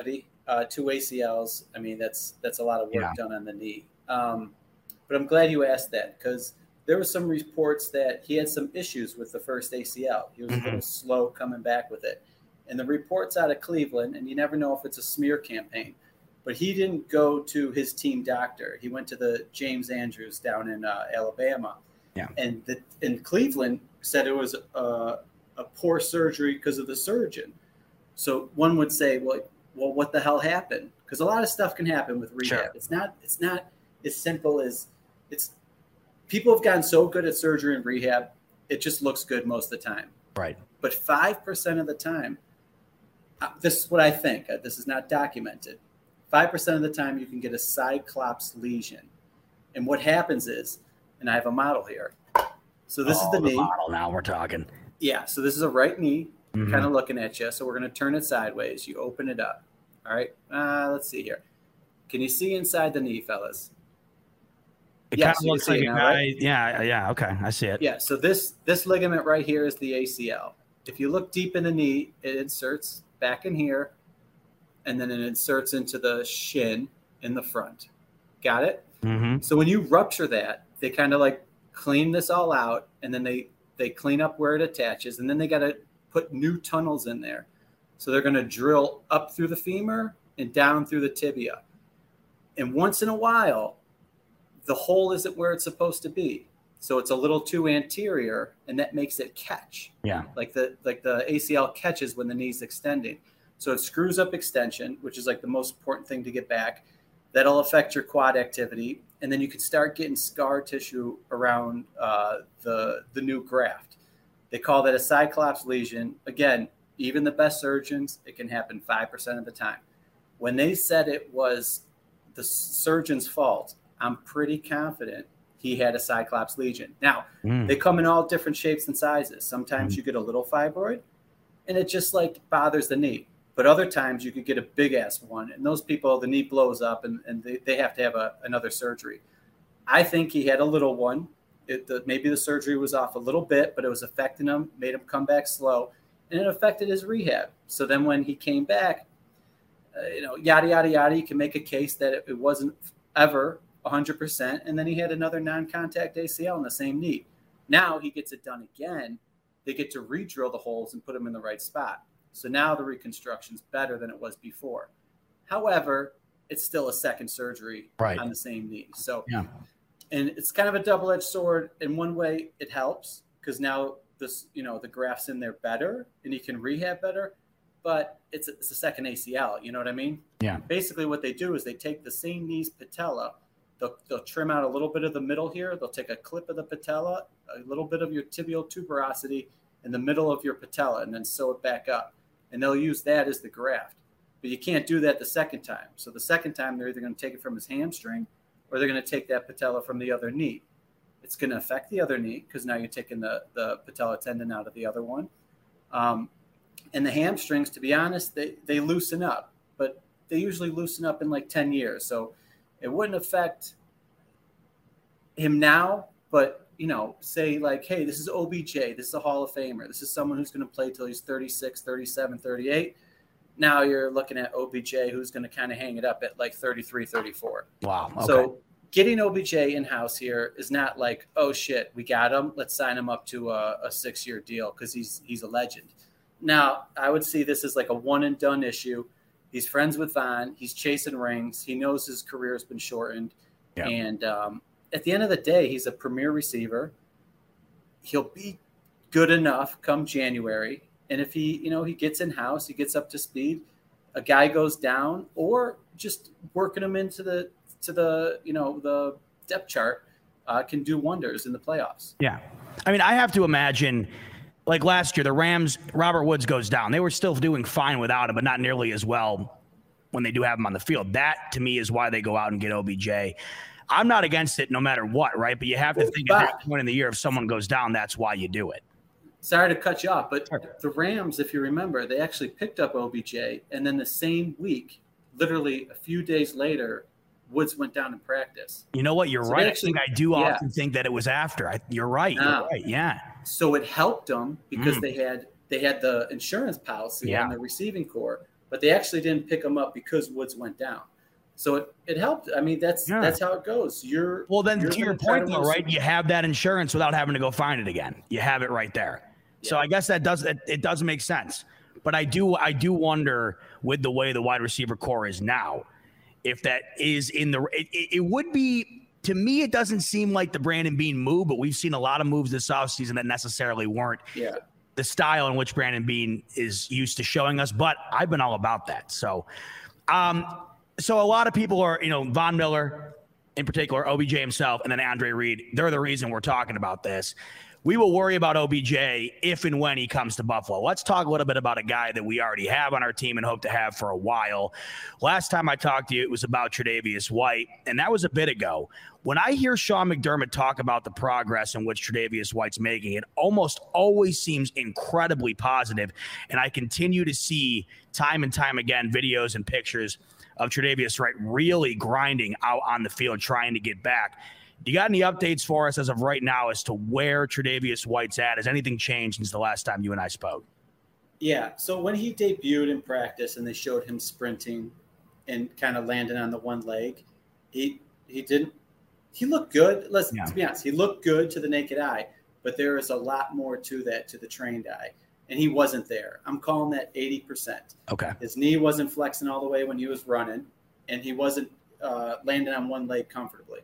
uh, two A C Ls. I mean, that's that's a lot of work Yeah. done on the knee. Um, but I'm glad you asked that because there were some reports that he had some issues with the first A C L. He was Mhm. a little slow coming back with it. And the reports out of Cleveland, and you never know if it's a smear campaign, but he didn't go to his team doctor. He went to the James Andrews down in uh, Alabama. Yeah. And the, in Cleveland said it was a, a poor surgery because of the surgeon. So one would say, well, well, what the hell happened? Because a lot of stuff can happen with rehab. Sure. It's not it's not as simple as it's people have gotten so good at surgery and rehab, it just looks good most of the time. Right. But five percent of the time, uh, this is what I think. Uh, this is not documented. five percent of the time you can get a cyclops lesion. And what happens is, and I have a model here. So this oh, is the, the knee. model. Now we're talking. Yeah, so this is a right knee, Mhm. kind of looking at you. So we're going to turn it sideways. You open it up. All right. Uh, let's see here. Can you see inside the knee, fellas? It Yes, kind of you looks can like see a it now, guy. right? Yeah, yeah. Okay, I see it. Yeah, so this this ligament right here is the A C L. If you look deep in the knee, it inserts back in here, and then it inserts into the shin in the front. Got it? Mm-hmm. So when you rupture that, they kind of like clean this all out, and then they they clean up where it attaches, and then they got to put new tunnels in there. So they're going to drill up through the femur and down through the tibia. And once in a while, the hole isn't where it's supposed to be. So it's a little too anterior, and that makes it catch. Yeah. Like the like the A C L catches when the knee's extending. So it screws up extension, which is like the most important thing to get back. That'll affect your quad activity. And then you can start getting scar tissue around uh, the, the new graft. They call that a cyclops lesion. Again, even the best surgeons, it can happen five percent of the time. When they said it was the surgeon's fault, I'm pretty confident he had a cyclops lesion. Now, Mm. they come in all different shapes and sizes. Sometimes you get a little fibroid, and it just like bothers the knee. But other times you could get a big ass one, and those people, the knee blows up, and, and they, they have to have a, another surgery. I think he had a little one. It, the, maybe the surgery was off a little bit, but it was affecting him, made him come back slow, and it affected his rehab. So then when he came back, uh, you know, yada, yada, yada, you can make a case that it, it wasn't ever one hundred percent, and then he had another non-contact A C L in the same knee. Now he gets it done again. They get to re-drill the holes and put them in the right spot. So now the reconstruction's better than it was before. However, it's still a second surgery Right. on the same knee. So, Yeah. and it's kind of a double-edged sword. In one way, it helps because now this, you know, the graft's in there better and you can rehab better. But it's a, it's a second A C L. You know what I mean? Yeah. Basically, what they do is they take the same knee's patella. They'll, they'll trim out a little bit of the middle here. They'll take a clip of the patella, a little bit of your tibial tuberosity in the middle of your patella, and then sew it back up. And they'll use that as the graft. But you can't do that the second time. So the second time, they're either going to take it from his hamstring or they're going to take that patella from the other knee. It's going to affect the other knee because now you're taking the, the patella tendon out of the other one. Um, and the hamstrings, to be honest, they, they loosen up. But they usually loosen up in like ten years. So it wouldn't affect him now, but, you know, say like, hey, this is O B J. This is a Hall of Famer. This is someone who's going to play till he's thirty-six, thirty-seven, thirty-eight. Now you're looking at O B J, who's going to kind of hang it up at like thirty-three, thirty-four. Wow. Okay. So getting O B J in-house here is not like, oh, shit, we got him. Let's sign him up to a, a six-year deal because he's he's a legend. Now, I would see this as like a one-and-done issue. He's friends with Von. He's chasing rings. He knows his career has been shortened. Yeah. And um, at the end of the day, he's a premier receiver. He'll be good enough come January. And if he, you know, he gets in-house, he gets up to speed, a guy goes down, or just working him into the to the, you know, the depth chart uh, can do wonders in the playoffs. Yeah. I mean, I have to imagine, like last year, the Rams, Robert Woods goes down. They were still doing fine without him, but not nearly as well when they do have him on the field. That, to me, is why they go out and get O B J. I'm not against it no matter what, right? But you have to think at that point in the year, if someone goes down, that's why you do it. Sorry to cut you off, but the Rams, if you remember, they actually picked up O B J, and then the same week, literally a few days later, Woods went down in practice. You know what? You're So right. they actually- I think I do yeah. often think that it was after. I, you're right. No. You're right. Yeah. So it helped them because Mm. they had they had the insurance policy Yeah. on the receiving core. but they actually didn't pick him up because Woods went down. So it, it helped. I mean, that's yeah. that's how it goes. You're well. Then you're to your point, though, right? You have that insurance without having to go find it again. You have it right there. Yeah. So I guess that does it, it does make sense. But I do I do wonder with the way the wide receiver core is now, if that is in the it, it, it would be. To me, it doesn't seem like the Brandon Beane move, but we've seen a lot of moves this offseason that necessarily weren't yeah. the style in which Brandon Beane is used to showing us. But I've been all about that. So, um, so a lot of people are, you know, Von Miller in particular, O B J himself, and then Andre Reed. They're the reason we're talking about this. We will worry about O B J if and when he comes to Buffalo. Let's talk a little bit about a guy that we already have on our team and hope to have for a while. Last time I talked to you, it was about Tre'Davious White, and that was a bit ago. When I hear Sean McDermott talk about the progress in which Tre'Davious White's making, it almost always seems incredibly positive, and I continue to see time and time again videos and pictures of Tre'Davious White really grinding out on the field, trying to get back. Do you got any updates for us as of right now as to where Tre'Davious White's at? Has anything changed since the last time you and I spoke? Yeah, so when he debuted in practice and they showed him sprinting and kind of landing on the one leg, he he didn't – he looked good. Let's yeah. to be honest, he looked good to the naked eye, but there is a lot more to that to the trained eye, and he wasn't there. I'm calling that eighty percent. Okay. His knee wasn't flexing all the way when he was running, and he wasn't uh, landing on one leg comfortably.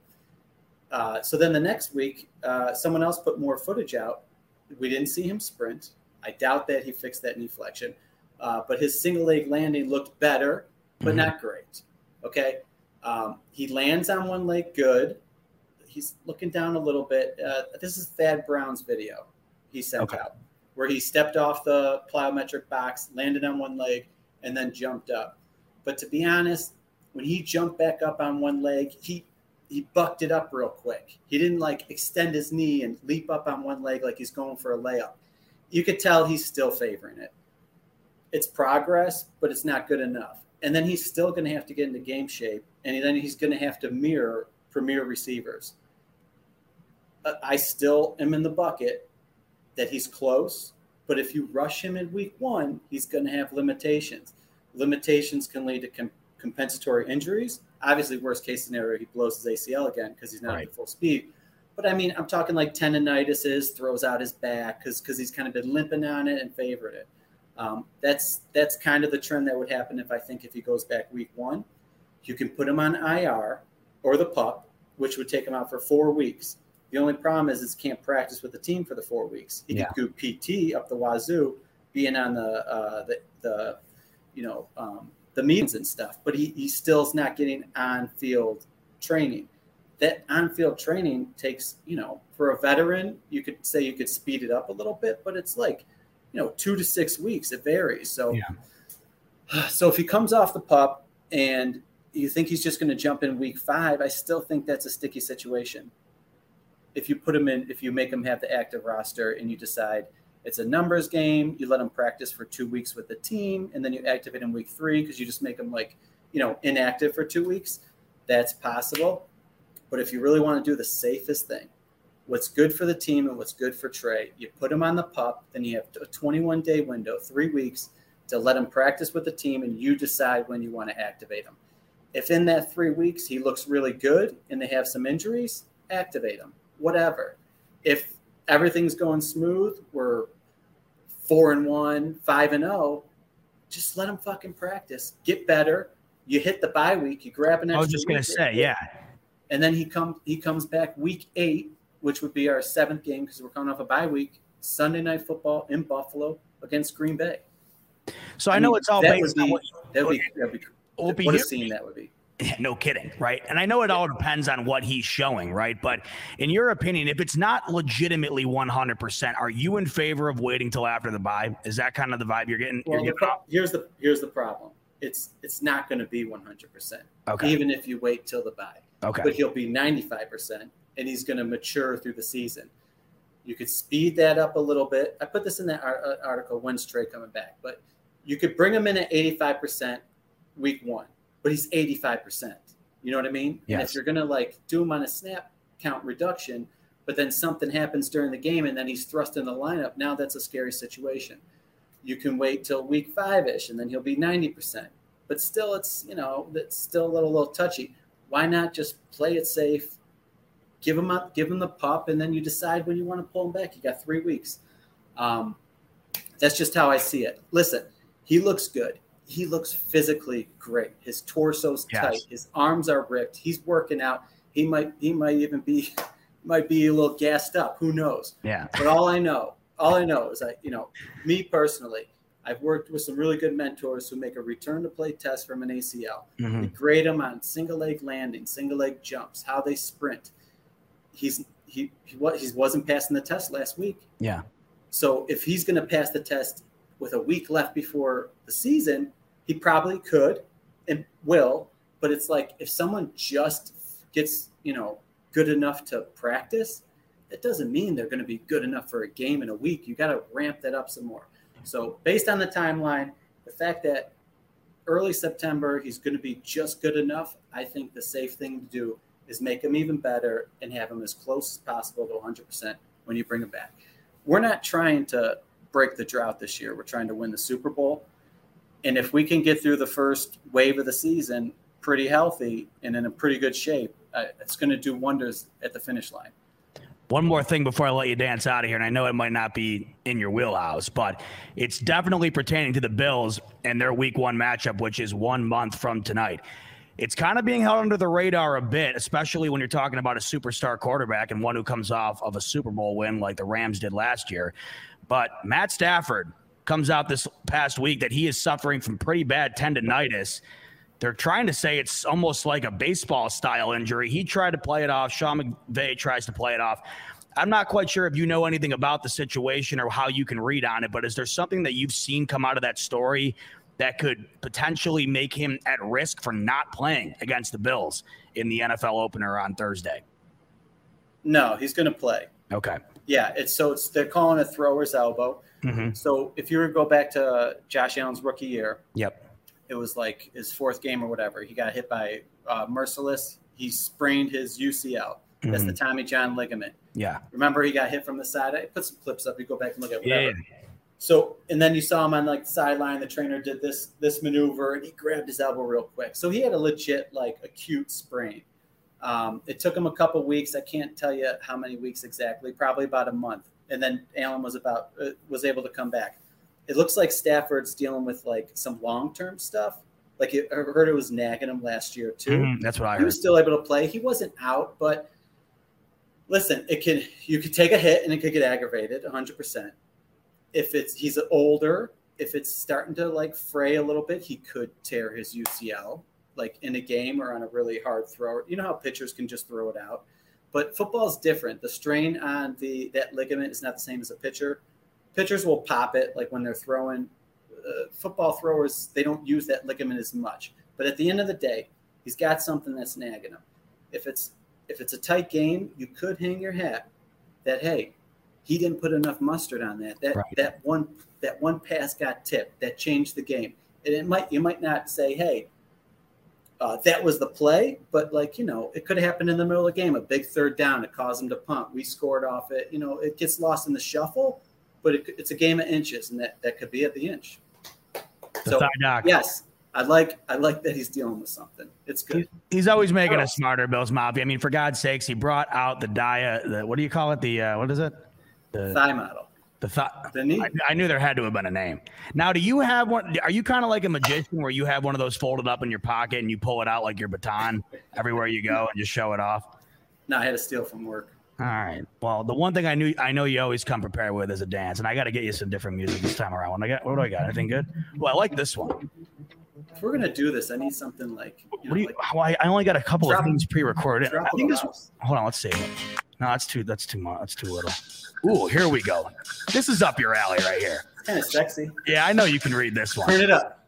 Uh, so then the next week, uh, someone else put more footage out. We didn't see him sprint. I doubt that he fixed that knee flexion. Uh, but his single leg landing looked better, but mm-hmm. not great. Okay. Um, he lands on one leg good. He's looking down a little bit. Uh, this is Thad Brown's video he sent okay. out, where he stepped off the plyometric box, landed on one leg, and then jumped up. But to be honest, when he jumped back up on one leg, he he bucked it up real quick. He didn't like extend his knee and leap up on one leg like he's going for a layup. You could tell he's still favoring it. It's progress, but it's not good enough. And then he's still going to have to get into game shape, and then he's going to have to mirror premier receivers. I still am in the bucket that he's close, but if you rush him in week one, he's going to have limitations. Limitations can lead to com- compensatory injuries. Obviously, worst case scenario, he blows his A C L again because he's not right. at full speed. But, I mean, I'm talking like tendinitises, throws out his back because because he's kind of been limping on it and favored it. Um, that's that's kind of the trend that would happen if I think if he goes back week one. You can put him on I R or the PUP, which would take him out for four weeks. The only problem is he can't practice with the team for the four weeks. He yeah. could do P T up the wazoo, being on the uh, the, the you know um, the meetings and stuff, but he he still's not getting on-field training. That on-field training takes, you know, for a veteran, you could say you could speed it up a little bit, but it's like, you know, two to six weeks. It varies. So, yeah. so if he comes off the PUP and you think he's just going to jump in week five, I still think that's a sticky situation. If you put him in, if you make him have the active roster and you decide it's a numbers game, you let him practice for two weeks with the team, and then you activate him week three because you just make him like, you know, inactive for two weeks. That's possible. But if you really want to do the safest thing, what's good for the team and what's good for Trey, you put him on the PUP, then you have a twenty-one day window, three weeks to let him practice with the team, and you decide when you want to activate him. If in that three weeks he looks really good and they have some injuries, activate him, whatever. If everything's going smooth, we're four and one, five and oh, just let him fucking practice, get better. You hit the bye week, you grab an extra I was just going to say, yeah. And then he comes he comes back week eight, which would be our seventh game because we're coming off a bye week, Sunday Night Football in Buffalo against Green Bay. So I, I know mean, it's all that based would be, on what, that would be, that would be what, be what a scene that would be. No kidding, right? And I know it all depends on what he's showing, right? But in your opinion, if it's not legitimately one hundred percent, are you in favor of waiting till after the bye? Is that kind of the vibe you're getting? Well, you're getting the, here's the here's the problem. It's it's not going to be one hundred percent, okay. even if you wait till the bye. Okay. But he'll be ninety-five percent, and he's going to mature through the season. You could speed that up a little bit. I put this in that article, when's Trey coming back? But you could bring him in at eighty-five percent week one, but he's eighty-five percent. You know what I mean? Yes. And if you're going to like do him on a snap count reduction, but then something happens during the game and then he's thrust in the lineup, now that's a scary situation. you can wait till week five-ish, and then he'll be ninety percent. But still, it's, you know, it's still a little, little touchy. Why not just play it safe, give him up, give him the pup, and then you decide when you want to pull him back. You got three weeks. Um, that's just how I see it. Listen, he looks good. He looks physically great. His torso's Yes. tight. His arms are ripped. He's working out. He might, he might even be, might be a little gassed up. Who knows? Yeah. But all I know, all I know is I, you know, me personally, I've worked with some really good mentors who make a return to play test from an A C L. Mhm. We grade them on single leg landing, single leg jumps, how they sprint. He's he he what he wasn't passing the test last week. Yeah. So if he's going to pass the test with a week left before the season, he probably could and will. But it's like if someone just gets, you know, good enough to practice, that doesn't mean they're going to be good enough for a game in a week. You got to ramp that up some more. So based on the timeline, the fact that early September he's going to be just good enough, I think the safe thing to do is make him even better and have him as close as possible to one hundred percent when you bring him back. We're not trying to break the drought this year. We're trying to win the Super Bowl. And if we can get through the first wave of the season pretty healthy and in a pretty good shape, uh, it's going to do wonders at the finish line. One more thing before I let you dance out of here, and I know it might not be in your wheelhouse, but it's definitely pertaining to the Bills and their week one matchup, which is one month from tonight. It's kind of being held under the radar a bit, especially when you're talking about a superstar quarterback and one who comes off of a Super Bowl win like the Rams did last year. But Matt Stafford comes out this past week that he is suffering from pretty bad tendonitis. They're trying to say it's almost like a baseball-style injury. He tried to play it off. Sean McVay tries to play it off. I'm not quite sure if you know anything about the situation or how you can read on it, but is there something that you've seen come out of that story that could potentially make him at risk for not playing against the Bills in the N F L opener on Thursday? No, he's going to play. Okay. Yeah, it's so it's they're calling it thrower's elbow. Mm-hmm. So if you were to go back to Josh Allen's rookie year, Yep. it was like his fourth game or whatever. He got hit by uh, Merciless. He sprained his U C L. That's Mm-hmm. the Tommy John ligament. Yeah. Remember, he got hit from the side. I put some clips up. You go back and look at whatever. Yeah. So, and then you saw him on like the sideline. The trainer did this this maneuver, and he grabbed his elbow real quick. So he had a legit like acute sprain. Um, it took him a couple weeks. I can't tell you how many weeks exactly. Probably about a month. And then Allen was about uh, was able to come back. It looks like Stafford's dealing with like some long term stuff. Like it, I heard it was nagging him last year too. Mm-hmm. That's what I heard. He was still able to play. He wasn't out, but listen, it can you could take a hit and it could get aggravated one hundred percent. If it's he's older, if it's starting to like fray a little bit, he could tear his U C L like in a game or on a really hard throw. You know how pitchers can just throw it out. But football is different. The strain on the that ligament is not the same as a pitcher. Pitchers will pop it like when they're throwing. Uh, football throwers, they don't use that ligament as much. But at the end of the day, he's got something that's nagging him. If it's if it's a tight game, you could hang your hat that hey, he didn't put enough mustard on that. That Right. that one that one pass got tipped. That changed the game. And it might you might not say, hey, uh, that was the play, but like you know, it could have happened in the middle of the game. A big third down, it caused him to punt. We scored off it. You know, it gets lost in the shuffle, but it, it's a game of inches, and that, that could be at the inch. The So thigh doc. yes, I like I like that he's dealing with something. It's good. He's always making Oh. us smarter, Bills Mafia. I mean, for God's sakes, he brought out the dia. The what do you call it? The uh, what is it? The Thigh model. the th- The knee. I, I knew there had to have been a name. Now, do you have one? Are you kind of like a magician where you have one of those folded up in your pocket and you pull it out like your baton everywhere you go and just show it off? No, I had to steal from work. All right. Well, the one thing I knew I know you always come prepared with is a dance, and I got to get you some different music this time around. What I got? What do I got? Anything good? Well, I like this one. If we're gonna do this, I need something like. You know, What do you? like Well, I I only got a couple Drop- of things pre-recorded. I Drop think a this. house. Hold on. Let's see. No, that's too. That's too much. That's too little. Ooh, here we go. This is up your alley right here. It's kind of sexy. Yeah, I know you can read this one. Turn it up.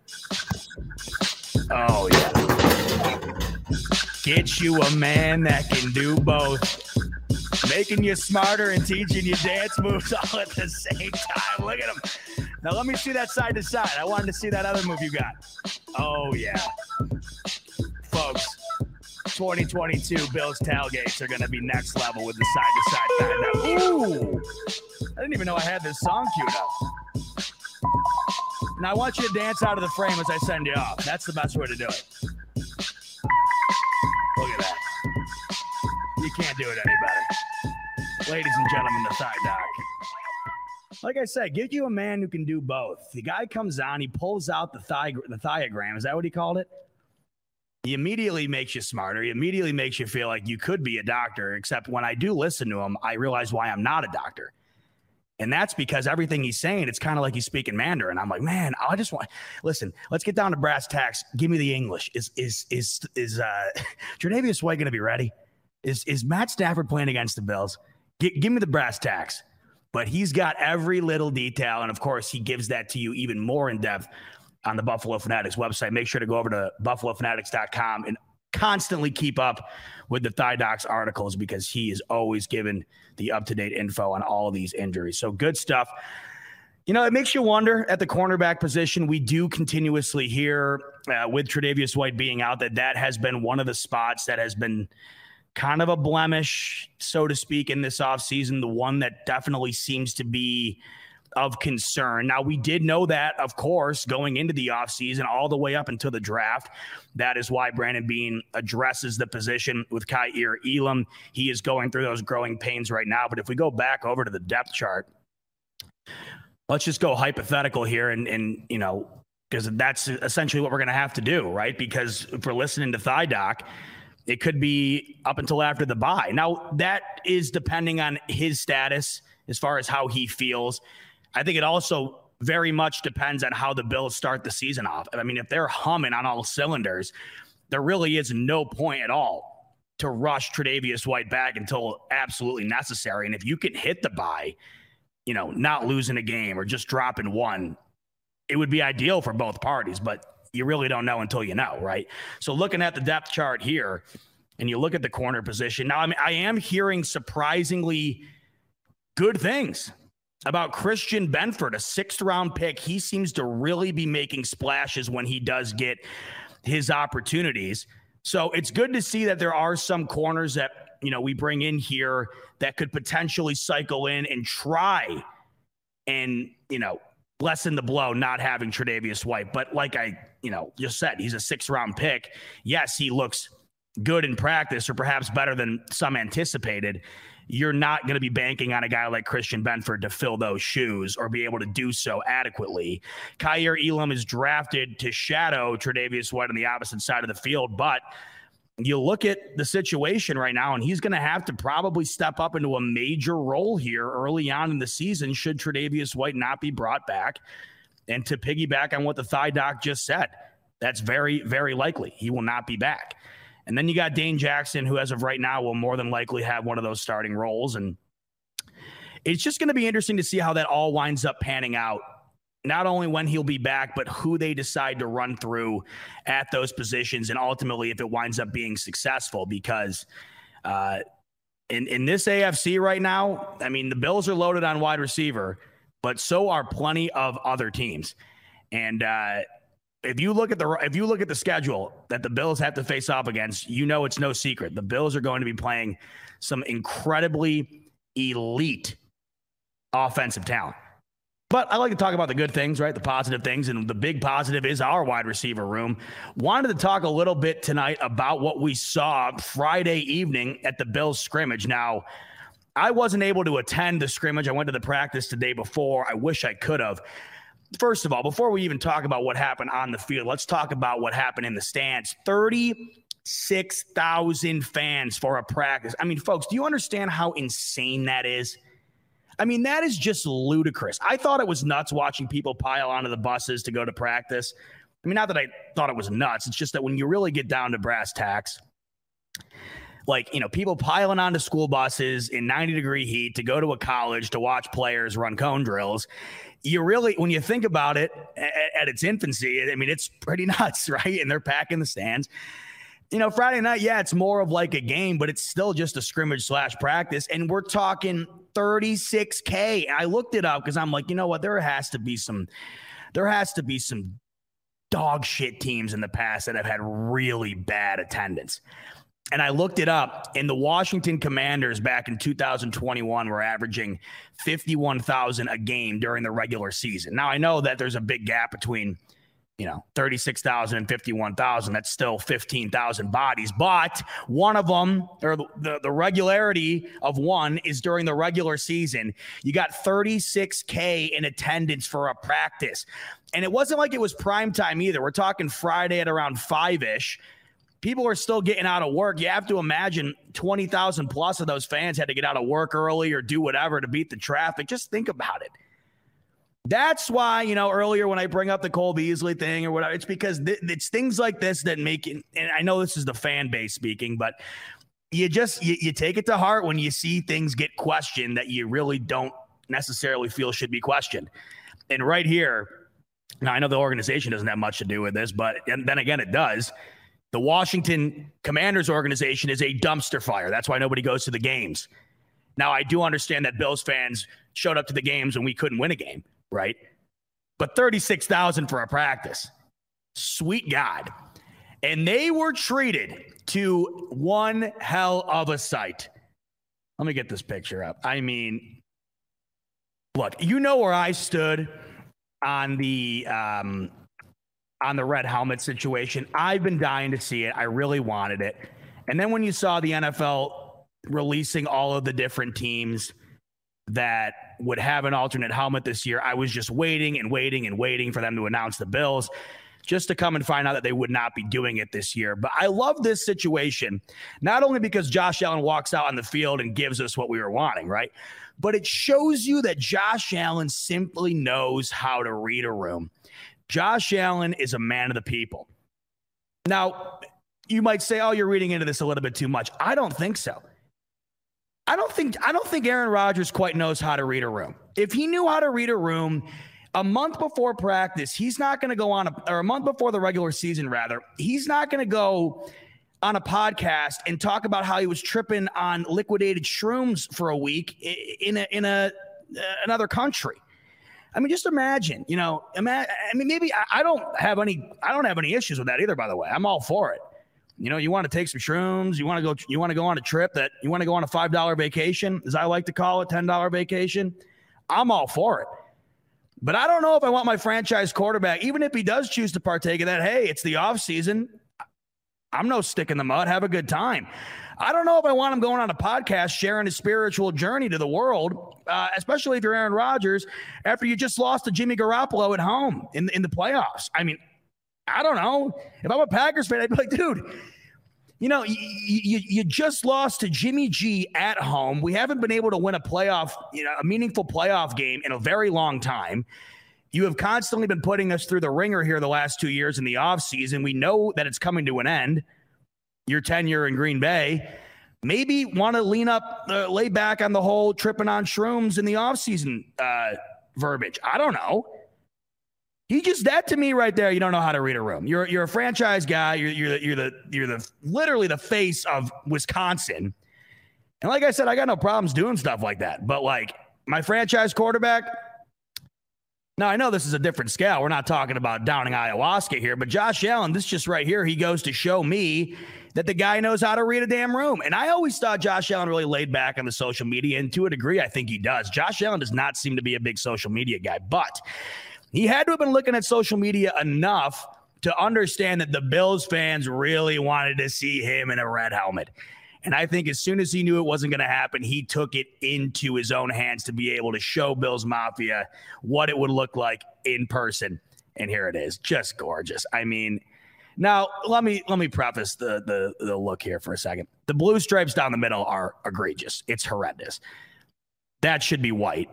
Oh yeah. Get you a man that can do both. Making you smarter and teaching you dance moves all at the same time. Look at him. Now let me see that side to side. I wanted to see that other move you got. Oh yeah. Folks, twenty twenty-two Bills tailgates are going to be next level with the side to side. Ooh. I didn't even know I had this song queued up. Now I want you to dance out of the frame as I send you off. That's the best way to do it. Look at that. You can't do it any better. Ladies and gentlemen, the Thigh Doc. Like I said, give you a man who can do both. The guy comes on, he pulls out the thigh, the thiogram. Is that what he called it? He immediately makes you smarter. He immediately makes you feel like you could be a doctor, except when I do listen to him, I realize why I'm not a doctor. And that's because everything he's saying, it's kind of like he's speaking Mandarin. I'm like, man, I just want, listen, let's get down to brass tacks. Give me the English. Is, is, is, is, uh, Tre'Davious White going to be ready? Is, is Matt Stafford playing against the Bills? G- give me the brass tacks. But he's got every little detail. And of course, he gives that to you even more in depth on the Buffalo Fanatics website. Make sure to go over to buffalo fanatics dot com and constantly keep up with the Thigh Doc's articles because he is always given the up-to-date info on all of these injuries. So good stuff. You know, it makes you wonder at the cornerback position. We do continuously hear uh, with Tre'Davious White being out that that has been one of the spots that has been kind of a blemish, so to speak, in this offseason, the one that definitely seems to be of concern. Now, we did know that, of course, going into the offseason all the way up until the draft. That is why Brandon Beane addresses the position with Kaiir Elam. He is going through those growing pains right now. But if we go back over to the depth chart, let's just go hypothetical here and, and you know, because that's essentially what we're going to have to do, right? Because if we're listening to Thigh Doc, it could be up until after the bye. Now, that is depending on his status as far as how he feels. I think it also very much depends on how the Bills start the season off. I mean, if they're humming on all cylinders, there really is no point at all to rush Tre'Davious White back until absolutely necessary. And if you can hit the bye, you know, not losing a game or just dropping one, it would be ideal for both parties. But you really don't know until you know, right? So looking at the depth chart here, and you look at the corner position. Now, I mean, I am hearing surprisingly good things about Christian Benford, a sixth round pick. He seems to really be making splashes when he does get his opportunities. So it's good to see that there are some corners that, you know, we bring in here that could potentially cycle in and try and, you know, lessen the blow not having Tre'Davious White. But like I, you know, just said, he's a sixth round pick. Yes, he looks good in practice or perhaps better than some anticipated. You're not going to be banking on a guy like Christian Benford to fill those shoes or be able to do so adequately. Kaiir Elam is drafted to shadow Tre'Davious White on the opposite side of the field, but you look at the situation right now, and he's going to have to probably step up into a major role here early on in the season should Tre'Davious White not be brought back. And to piggyback on what the Thigh Doc just said, that's very, very likely. He will not be back. And then you got Dane Jackson, who as of right now will more than likely have one of those starting roles. And it's just going to be interesting to see how that all winds up panning out. Not only when he'll be back, but who they decide to run through at those positions. And ultimately, if it winds up being successful, because uh, in, in this A F C right now, I mean, the Bills are loaded on wide receiver, but so are plenty of other teams. And uh, if you look at the, if you look at the schedule that the Bills have to face off against, you know, it's no secret. The Bills are going to be playing some incredibly elite offensive talent. But I like to talk about the good things, right? The positive things. And the big positive is our wide receiver room. Wanted to talk a little bit tonight about what we saw Friday evening at the Bills scrimmage. Now, I wasn't able to attend the scrimmage. I went to the practice the day before. I wish I could have. First of all, before we even talk about what happened on the field, let's talk about what happened in the stands. thirty-six thousand fans for a practice. I mean, folks, do you understand how insane that is? I mean, that is just ludicrous. I thought it was nuts watching people pile onto the buses to go to practice. I mean, not that I thought it was nuts. It's just that when you really get down to brass tacks, like, you know, people piling onto school buses in ninety degree heat to go to a college to watch players run cone drills. You really, when you think about it at, at its infancy, I mean, it's pretty nuts, right? And they're packing the stands. You know, Friday night, yeah, it's more of like a game, but it's still just a scrimmage slash practice. And we're talking thirty-six K. I looked it up because I'm like, you know what? There has to be some, there has to be some dog shit teams in the past that have had really bad attendance. And I looked it up, and the Washington Commanders back in two thousand twenty-one were averaging fifty-one thousand a game during the regular season. Now, I know that there's a big gap between, you know, thirty-six thousand and fifty-one thousand. That's still fifteen thousand bodies. But one of them, or the, the, the regularity of one, is during the regular season. You got thirty-six K in attendance for a practice. And it wasn't like it was prime time either. We're talking Friday at around five-ish. People are still getting out of work. You have to imagine twenty thousand plus of those fans had to get out of work early or do whatever to beat the traffic. Just think about it. That's why, you know, earlier when I bring up the Cole Beasley thing or whatever, it's because th- it's things like this that make it, and I know this is the fan base speaking, but you just, you, you take it to heart when you see things get questioned that you really don't necessarily feel should be questioned. And right here, now I know the organization doesn't have much to do with this, but and then again, it does. The Washington Commanders organization is a dumpster fire. That's why nobody goes to the games. Now, I do understand that Bills fans showed up to the games when we couldn't win a game, right? But thirty-six thousand for a practice. Sweet God. And they were treated to one hell of a sight. Let me get this picture up. I mean, look, you know where I stood on the um, on the red helmet situation. I've been dying to see it. I really wanted it. And then when you saw the N F L releasing all of the different teams that would have an alternate helmet this year, I was just waiting and waiting and waiting for them to announce the Bills just to come and find out that they would not be doing it this year. But I love this situation, not only because Josh Allen walks out on the field and gives us what we were wanting, right? But it shows you that Josh Allen simply knows how to read a room. Josh Allen is a man of the people. Now, you might say, oh, you're reading into this a little bit too much. I don't think so. I don't think I don't think Aaron Rodgers quite knows how to read a room. If he knew how to read a room a month before practice, he's not going to go on a, or a month before the regular season, rather, he's not going to go on a podcast and talk about how he was tripping on liquidated shrooms for a week in a, in a uh, another country. I mean, just imagine, you know, ima- I mean, maybe I, I don't have any, I don't have any issues with that either, by the way. I'm all for it. You know, you want to take some shrooms, you want to go, you want to go on a trip that you want to go on a five dollar vacation, as I like to call it, ten dollar vacation. I'm all for it. But I don't know if I want my franchise quarterback, even if he does choose to partake of that. Hey, it's the off season. I'm no stick in the mud. Have a good time. I don't know if I want him going on a podcast sharing his spiritual journey to the world, uh, especially if you're Aaron Rodgers, after you just lost to Jimmy Garoppolo at home in, in the playoffs. I mean, I don't know. If I'm a Packers fan, I'd be like, dude, you know, you, you, you just lost to Jimmy G at home. We haven't been able to win a playoff, you know, a meaningful playoff game in a very long time. You have constantly been putting us through the ringer here the last two years in the offseason. We know that it's coming to an end. Your tenure in Green Bay, maybe want to lean up, uh, lay back on the whole tripping on shrooms in the offseason uh, verbiage. I don't know. He just, that to me right there, you don't know how to read a room. You're you're a franchise guy. You're you're the, you're the you're the literally the face of Wisconsin. And like I said, I got no problems doing stuff like that. But like my franchise quarterback. Now, I know this is a different scale. We're not talking about downing ayahuasca here, but Josh Allen, this just right here, he goes to show me that the guy knows how to read a damn room. And I always thought Josh Allen really laid back on the social media, and to a degree, I think he does. Josh Allen does not seem to be a big social media guy, but he had to have been looking at social media enough to understand that the Bills fans really wanted to see him in a red helmet. And I think as soon as he knew it wasn't going to happen, he took it into his own hands to be able to show Bills Mafia what it would look like in person. And here it is. Just gorgeous. I mean, now let me let me preface the, the, the look here for a second. The blue stripes down the middle are egregious. It's horrendous. That should be white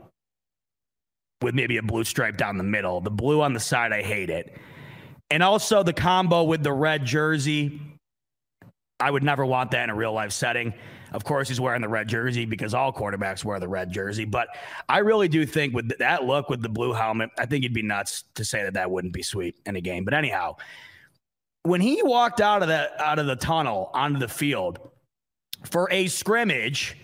with maybe a blue stripe down the middle. The blue on the side, I hate it. And also the combo with the red jersey. I would never want that in a real life setting. Of course, he's wearing the red jersey because all quarterbacks wear the red jersey. But I really do think with that look with the blue helmet, I think you'd be nuts to say that that wouldn't be sweet in a game. But anyhow, when he walked out of the out of the tunnel onto the field for a scrimmage,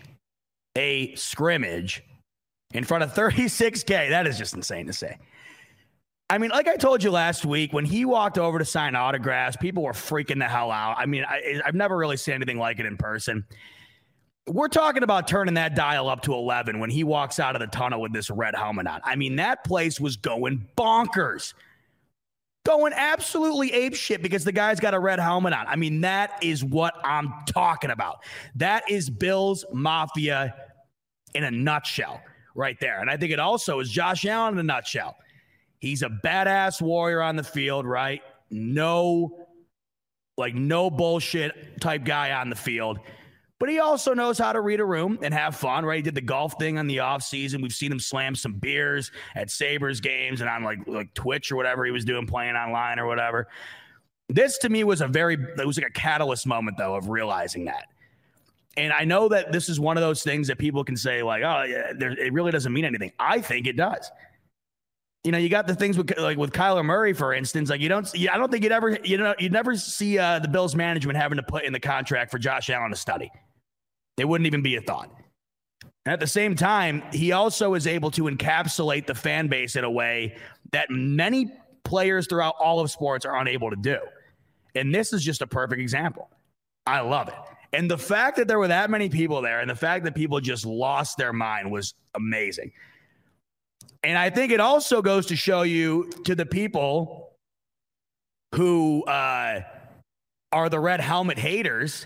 a scrimmage in front of thirty-six K, that is just insane to say. I mean, like I told you last week, when he walked over to sign autographs, people were freaking the hell out. I mean, I, I've never really seen anything like it in person. We're talking about turning that dial up to eleven when he walks out of the tunnel with this red helmet on. I mean, that place was going bonkers. Going absolutely apeshit because the guy's got a red helmet on. I mean, that is what I'm talking about. That is Bills Mafia in a nutshell right there. And I think it also is Josh Allen in a nutshell. He's a badass warrior on the field, right? No, like no bullshit type guy on the field. But he also knows how to read a room and have fun, right? He did the golf thing on the offseason. We've seen him slam some beers at Sabres games and on like, like Twitch or whatever he was doing, playing online or whatever. This to me was a very, it was like a catalyst moment though of realizing that. And I know that this is one of those things that people can say like, oh, yeah, there, it really doesn't mean anything. I think it does. You know, you got the things with like with Kyler Murray, for instance. Like you don't, I don't think you'd ever, you know, you'd never see uh, the Bills management having to put in the contract for Josh Allen to study. It wouldn't even be a thought. And at the same time, he also is able to encapsulate the fan base in a way that many players throughout all of sports are unable to do. And this is just a perfect example. I love it. And the fact that there were that many people there and the fact that people just lost their mind was amazing. And I think it also goes to show you to the people who uh, are the red helmet haters,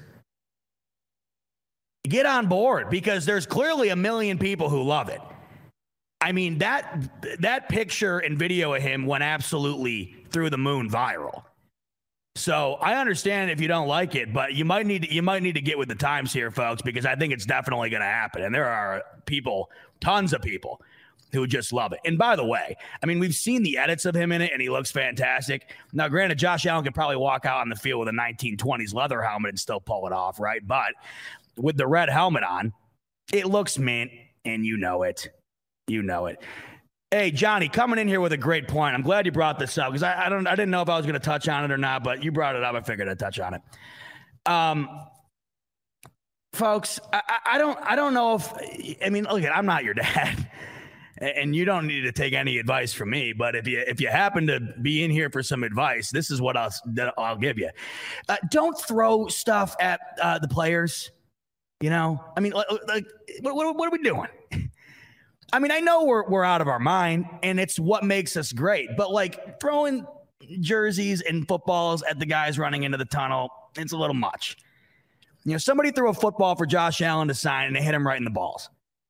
get on board because there's clearly a million people who love it. I mean, that that picture and video of him went absolutely through the moon viral. So I understand if you don't like it, but you might need to, you might need to get with the times here, folks, because I think it's definitely going to happen. And there are people, tons of people, who just love it. And by the way, I mean, we've seen the edits of him in it, and he looks fantastic. Now, granted, Josh Allen could probably walk out on the field with a nineteen twenties leather helmet and still pull it off, right? But with the red helmet on, it looks mint, and you know it. You know it. Hey, Johnny, coming in here with a great point. I'm glad you brought this up because I, I don't, I didn't know if I was going to touch on it or not, but you brought it up. I figured I'd touch on it. Um, folks, I, I don't, I don't know if, I mean, look, I'm not your dad, and you don't need to take any advice from me. But if you, if you happen to be in here for some advice, this is what I'll, I'll give you. Uh, don't throw stuff at uh, the players. You know, I mean, like, like what, what, what are we doing? I mean, I know we're we're out of our mind, and it's what makes us great. But like throwing jerseys and footballs at the guys running into the tunnel, it's a little much. You know, somebody threw a football for Josh Allen to sign, and they hit him right in the balls.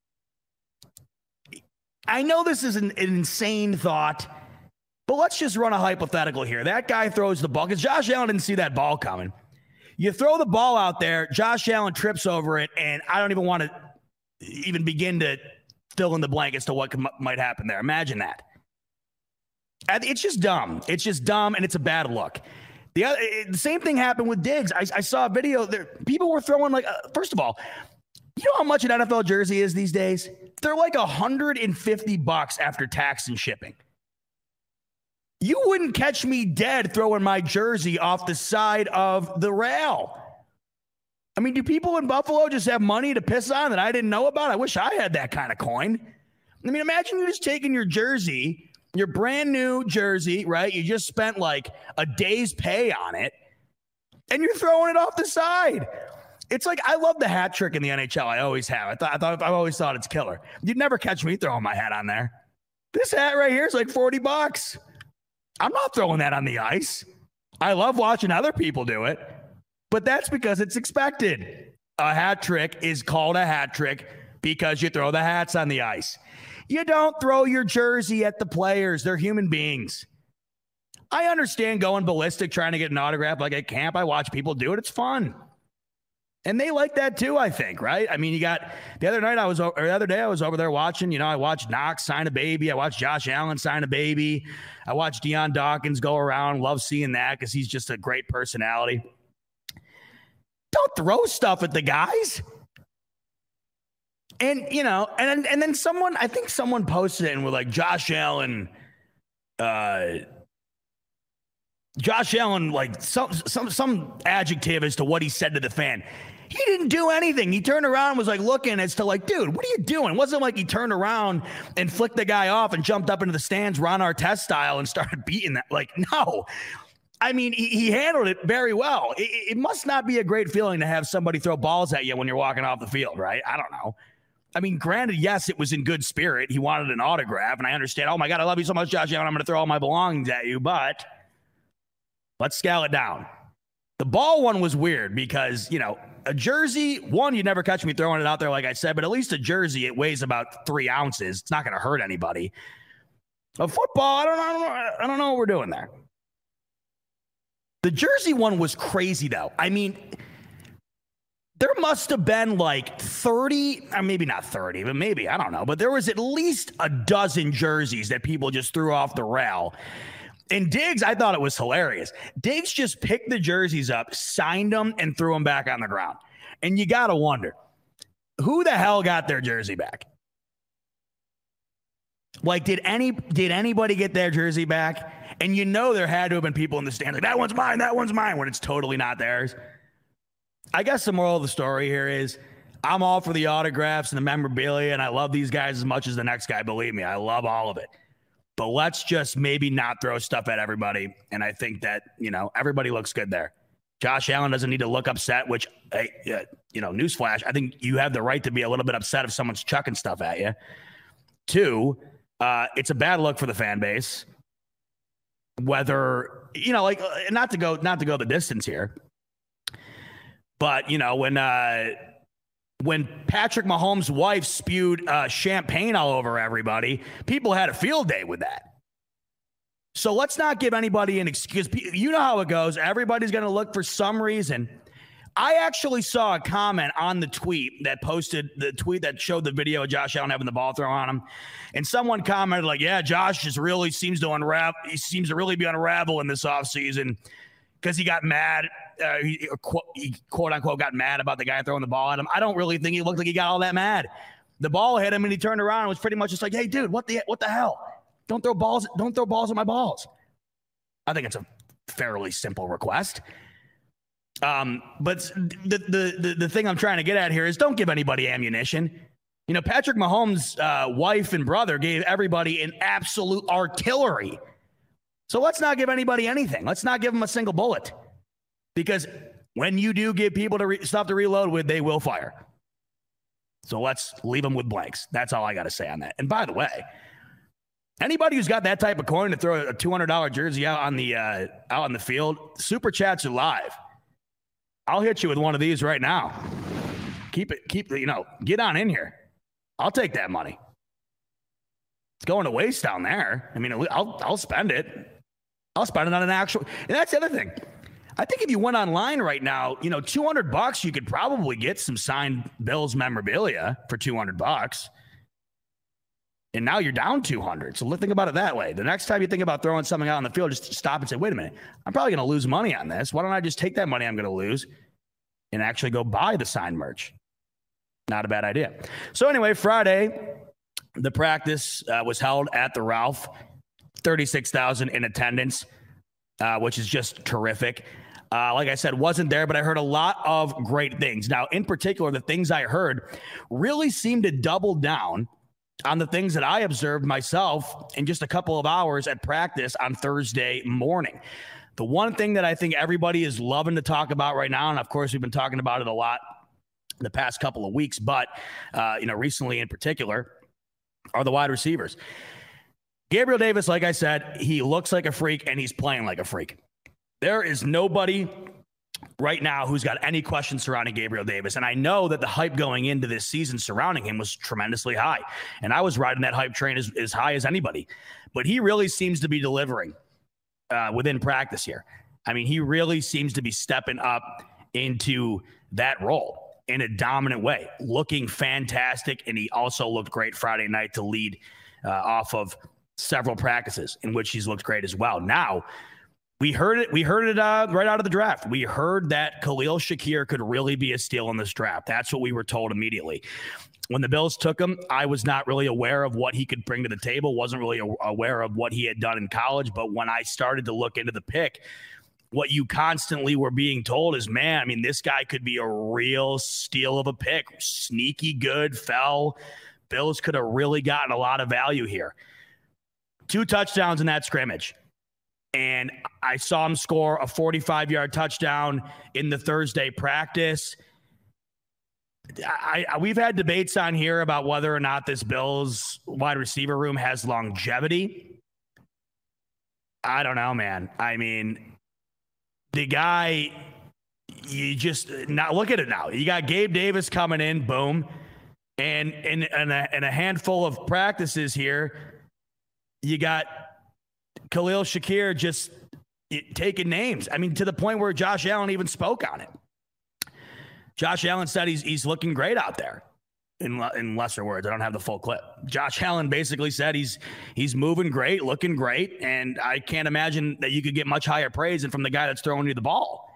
I know this is an, an insane thought, but let's just run a hypothetical here. That guy throws the ball because Josh Allen didn't see that ball coming. You throw the ball out there, Josh Allen trips over it, and I don't even want to even begin to fill in the blank as to what could, might happen there. Imagine that. It's just dumb. It's just dumb, and it's a bad look. The, other, it, the same thing happened with Diggs. I, I saw a video there. People were throwing like, uh, first of all, you know how much an N F L jersey is these days? They're like one hundred fifty bucks after tax and shipping. You wouldn't catch me dead throwing my jersey off the side of the rail. I mean, do people in Buffalo just have money to piss on that I didn't know about? I wish I had that kind of coin. I mean, imagine you just taking your jersey, your brand new jersey, right? You just spent like a day's pay on it, and you're throwing it off the side. It's like, I love the hat trick in the N H L. I always have. I thought, I thought, I've always thought it's killer. You'd never catch me throwing my hat on there. This hat right here is like forty bucks. I'm not throwing that on the ice. I love watching other people do it, but that's because it's expected. A hat trick is called a hat trick because you throw the hats on the ice. You don't throw your jersey at the players. They're human beings. I understand going ballistic, trying to get an autograph like at camp. I watch people do it. It's fun. And they like that too, I think, right? I mean, you got the other night I was, or the other day I was over there watching, you know, I watched Knox sign a baby. I watched Josh Allen sign a baby. I watched Dion Dawkins go around. Love seeing that because he's just a great personality. Don't throw stuff at the guys. And, you know, and, and then someone, I think someone posted it and were like, Josh Allen, uh, Josh Allen, like some, some, some adjective as to what he said to the fan. He didn't do anything. He turned around and was like looking as to like, dude, what are you doing? It wasn't like he turned around and flicked the guy off and jumped up into the stands, Ron Artest style, and started beating that. Like, no. I mean, he, he handled it very well. It, it must not be a great feeling to have somebody throw balls at you when you're walking off the field, right? I don't know. I mean, granted, yes, it was in good spirit. He wanted an autograph, and I understand, oh, my God, I love you so much, Josh Allen. I'm going to throw all my belongings at you, but let's scale it down. The ball one was weird because, you know, a jersey, one, you'd never catch me throwing it out there, like I said, but at least a jersey, it weighs about three ounces. It's not going to hurt anybody. A football, I don't, I, don't know, I don't know what we're doing there. The jersey one was crazy, though. I mean, there must have been like thirty, or maybe not thirty, but maybe, I don't know. But there was at least a dozen jerseys that people just threw off the rail. And Diggs, I thought it was hilarious. Diggs just picked the jerseys up, signed them, and threw them back on the ground. And you got to wonder, who the hell got their jersey back? Like, did any did anybody get their jersey back? And you know there had to have been people in the stands like, that one's mine, that one's mine, when it's totally not theirs. I guess the moral of the story here is I'm all for the autographs and the memorabilia, and I love these guys as much as the next guy. Believe me, I love all of it. But let's just maybe not throw stuff at everybody. And I think that, you know, everybody looks good there. Josh Allen doesn't need to look upset, which, hey, uh, you know, newsflash, I think you have the right to be a little bit upset if someone's chucking stuff at you. Two, uh, it's a bad look for the fan base. Whether, you know, like, not to go, not to go the distance here, but, you know, when, uh, when Patrick Mahomes' wife spewed uh, champagne all over everybody, people had a field day with that. So let's not give anybody an excuse. You know how it goes. Everybody's going to look for some reason. I actually saw a comment on the tweet that posted the tweet that showed the video of Josh Allen having the ball thrown on him. And someone commented like, yeah, Josh just really seems to unravel. He seems to really be unraveling this offseason because he got mad. Uh, he, he quote unquote got mad about the guy throwing the ball at him. I don't really think he looked like he got all that mad. The ball hit him and he turned around and was pretty much just like, hey, dude, what the what the hell? Don't throw balls. Don't throw balls at my balls. I think it's a fairly simple request. Um, but the, the the the thing I'm trying to get at here is don't give anybody ammunition. You know, Patrick Mahomes' uh, wife and brother gave everybody an absolute artillery. So let's not give anybody anything. Let's not give them a single bullet. Because when you do give people to re- stuff to reload with, they will fire. So let's leave them with blanks. That's all I got to say on that. And by the way, anybody who's got that type of coin to throw a two hundred dollars jersey out on the uh, out on the field, super chats are live. I'll hit you with one of these right now. Keep it, keep you know, get on in here. I'll take that money. It's going to waste down there. I mean, I'll I'll spend it. I'll spend it on an actual. And that's the other thing. I think if you went online right now, you know, two hundred bucks, you could probably get some signed Bills memorabilia for two hundred bucks. And now you're down two hundred. So think about it that way. The next time you think about throwing something out on the field, just stop and say, wait a minute, I'm probably going to lose money on this. Why don't I just take that money I'm going to lose and actually go buy the signed merch? Not a bad idea. So anyway, Friday, the practice uh, was held at the Ralph, thirty-six thousand in attendance, uh, which is just terrific. Uh, like I said, wasn't there, but I heard a lot of great things. Now, in particular, the things I heard really seemed to double down on the things that I observed myself in just a couple of hours at practice on Thursday morning. The one thing that I think everybody is loving to talk about right now, and of course we've been talking about it a lot the past couple of weeks, but uh, you know, recently in particular, are the wide receivers. Gabriel Davis, like I said, he looks like a freak and he's playing like a freak. There is nobody right now who's got any questions surrounding Gabriel Davis. And I know that the hype going into this season surrounding him was tremendously high. And I was riding that hype train as, as high as anybody. But he really seems to be delivering uh, within practice here. I mean, he really seems to be stepping up into that role in a dominant way, looking fantastic. And he also looked great Friday night to lead uh, off of several practices in which he's looked great as well. Now, We heard it. We heard it uh, right out of the draft. We heard that Khalil Shakir could really be a steal in this draft. That's what we were told immediately. When the Bills took him, I was not really aware of what he could bring to the table. Wasn't really aware of what he had done in college. But when I started to look into the pick, what you constantly were being told is, man, I mean, this guy could be a real steal of a pick. Sneaky good, fell. Bills could have really gotten a lot of value here. Two touchdowns in that scrimmage. And I saw him score a forty-five-yard touchdown in the Thursday practice. I, I, we've had debates on here about whether or not this Bills wide receiver room has longevity. I don't know, man. I mean, the guy, you just now look at it now. You got Gabe Davis coming in, boom, and in and a, and a handful of practices here, you got Khalil Shakir just taking names. I mean, to the point where Josh Allen even spoke on it. Josh Allen said he's he's looking great out there. In in lesser words, I don't have the full clip. Josh Allen basically said he's he's moving great, looking great, and I can't imagine that you could get much higher praise than from the guy that's throwing you the ball.